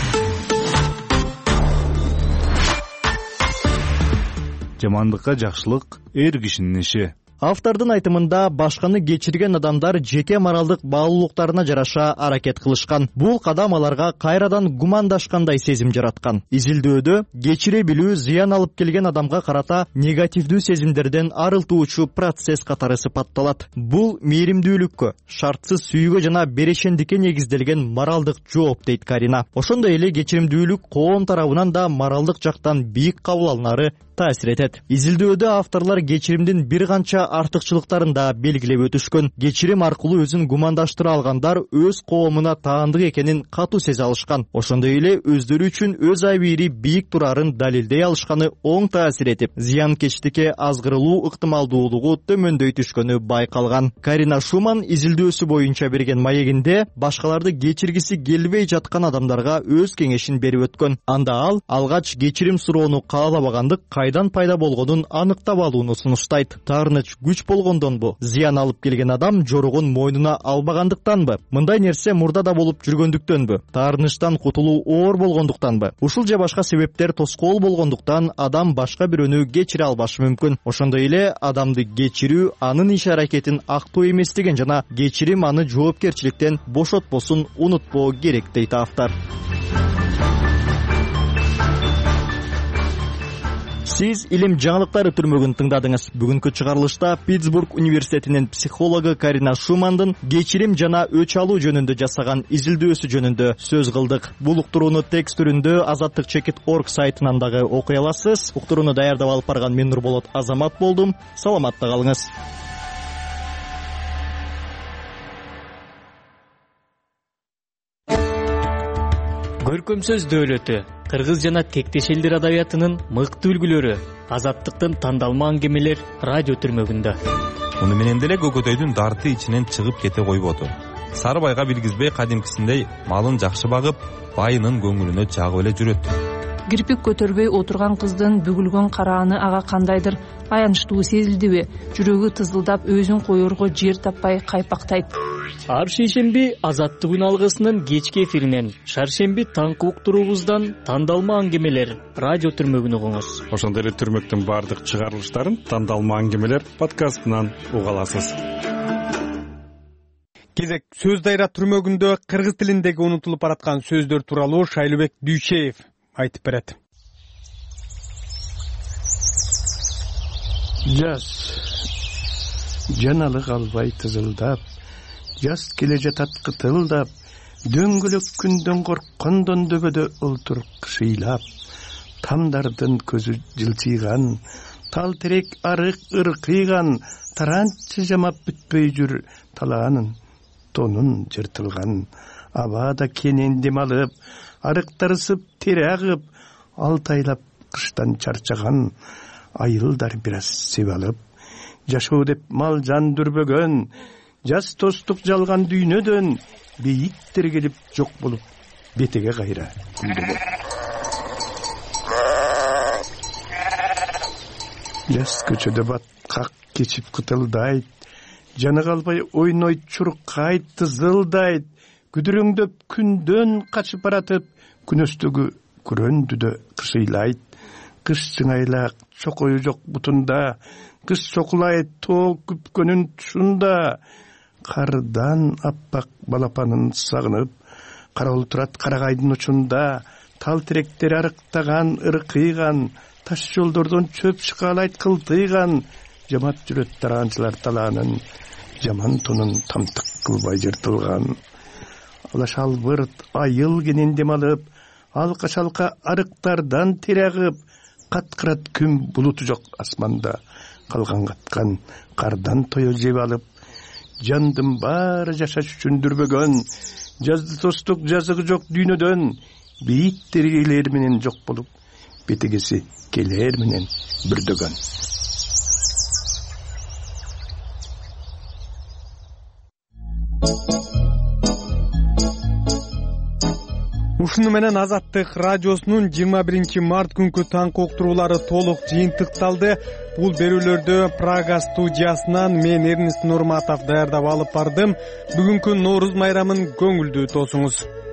[SPEAKER 3] Жамандыкка жакшылык эр кишинин иши.
[SPEAKER 19] Автордун айтымында башканы кечирген адамдар жеке моралдык баалуулуктарына жараша аракет кылышкан. Бул кадам аларга кайрадан гумандашкандай сезим жараткан. Изилдөөдө кечире билүү зыян алып келген адамга карата негативдүү сезимдерден арылтуучу процесс катары сыпатталат. Бул мээримдүүлүккө, шартсыз сүйүүгө жана берешендикке негизделген моралдык жооп дейт Карина. Ошондой эле кечиримдүүлүк коом тарабынан да моралдык жактан бийик кабыл алынары таасир этет. Изилдөөдө авторлор кечиримдин бир канча артыкчылыктарын да белгилеп өтүшкөн. Кечирим аркылуу өзүн гумандаштыра алгандар өз коомуна таандык экенин катуу сезе алышкан. Ошондой эле өздөрү үчүн өз абийири бийик турарын далилдей алышканы оң таасир этип, зыянкечтикке азгырылуу ыктымалдуулугу төмөндөй түшкөнү байкалган. Карина Шуман изилдөөсү боюнча берген маегинде башкаларды кечиргиси келбей жаткан адамдарга өз кеңешин берип өткөн. Анда ал алгач кечирим суроону каалабагандык кайдан пайда болгонун аныктап алууну сунуштайт. Таарыныч күч болгондонбу? Зыян алып келген адам жоругун мойнуна албагандыктанбы? Мындай нерсе мурда да болуп жүргөндүктөнбү? Таарынычтан кутулуу оор болгондуктанбы? Ушул же башка себептер тоскоол болгондуктан адам башка бирөөнү кечире албашы мүмкүн. Ошондой эле адамды кечирүү анын иш аракетин актоо эместигин жана кечирим аны жоопкерчиликтен бошотпосун унутпоо керек дейт автор. Сиз илим жаңылыктары түрмөгүн тыңдадыңыз. Бүгүнкү чыгарылышта Питтсбург университетинин психологу Карина Шумандын кечирим жана өч алуу жөнүндө жасаган изилдөөсү жөнүндө сөз кылдык. Бул уктурууну текст түрүндө азаттык чекит точка орг сайтынан дагы окуй аласыз. Уктурууну даярдап алып барган мен Нурболот Азамат болдум. Саламатта калыңыз.
[SPEAKER 12] Көркөм сөз дөөлөтү, кыргыз жана тектеш элдер адабиятынын мыкты үлгүлөрү, азаттыктын тандалма аңгемелер радио түрмөгүндө.
[SPEAKER 8] Муну менен деле көкөтөйдүн дарты ичинен чыгып кете койбоду. Сары байга билгизбей кадимкисиндей малын жакшы багып, байынын көңүлүнө жагып эле жүрөт.
[SPEAKER 21] Кирпик көтөрбөй отурган кыздын бүгүлгөн карааны ага кандайдыр аянычтуу сезилдиби? Жүрөгү тызылдап өзүн коерго жер таппай кайпактайт.
[SPEAKER 12] Ар шейшемби азаттык күн алгысынын кечки эфиринен, шаршемби таңкы уктуруубуздан тандалма аңгемелер радио түрмөгүн угуңуз.
[SPEAKER 15] Ошондой эле түрмөктүн баардык чыгарылыштарын тандалма аңгемелер подкастынан уга аласыз.
[SPEAKER 1] Кезек сөз дайра түрмөгүндө кыргыз тилиндеги унутулуп бараткан сөздөр тууралуу Шайлыбек Дүйшеев айтып берет.
[SPEAKER 9] Жаз жаналык албай тызылдап, жаз келе жатат кытылдап, дөңгөлөк күндөн корккондон дөбөдө олтур кышыйлап, тамдардын көзү жылчыйган, тал терек арык ыркыйган, таранчы жамап бүтпөй жүр талаанын, тонун жыртылган, абада кенен дем алып, арыктарысып тере агып, алтайлап кыштан чарчаган, айылдар бир аз сеп алып, жашоо деп мал жан дүрбөгөн, жаз тостук жалган дүйнөдөн, бейиктер келип жок болуп, бетеге кайра күлдөгөн. Жаз көчөдө баткак кечип кытылдайт, жаны калбай ойнойт чуркайт тызылдайт, күдүрөңдөп күндөн качып баратып, күнөстөгү күрөндүдө кышыйлайт. Кыш сыңайлак чокою жок бутунда, кыш чокулайт тоо күпкөнүн тушунда, кардан аппак балапанын сагынып, карабыл турат карагайдын учунда, тал теректер арыктаган, ыркыйган, таш жолдордон чөп чыкалайт кылтыйган, жамат жүрөт тараанчылар талаанын, жаман тонун тамтык кылбай жыртылган. Алаш албырт айыл кенен дем алып, алка-шалка арыктардан тере агып, каткырат күн булуту жок асманда, калган каткан кардан тое жеп алып, жандын баары жашаш үчүн дүрбөгөн, жазды тостук жазыгы жок дүйнөдөн, бийиттери элер менен жок болуп, бетегеси келер менен бүрдөгөн.
[SPEAKER 1] Ушуну менен Азаттык радиосунун жыйырма биринчи март күнкү таңкы уктуруулары толук жыйынтыкталды. Бул берүүлөрдү Прага студиясынан мен Эрнест Нурматов даярдап алып бардым. Бүгүнкү Нооруз майрамын көңүлдүү тосуңуз.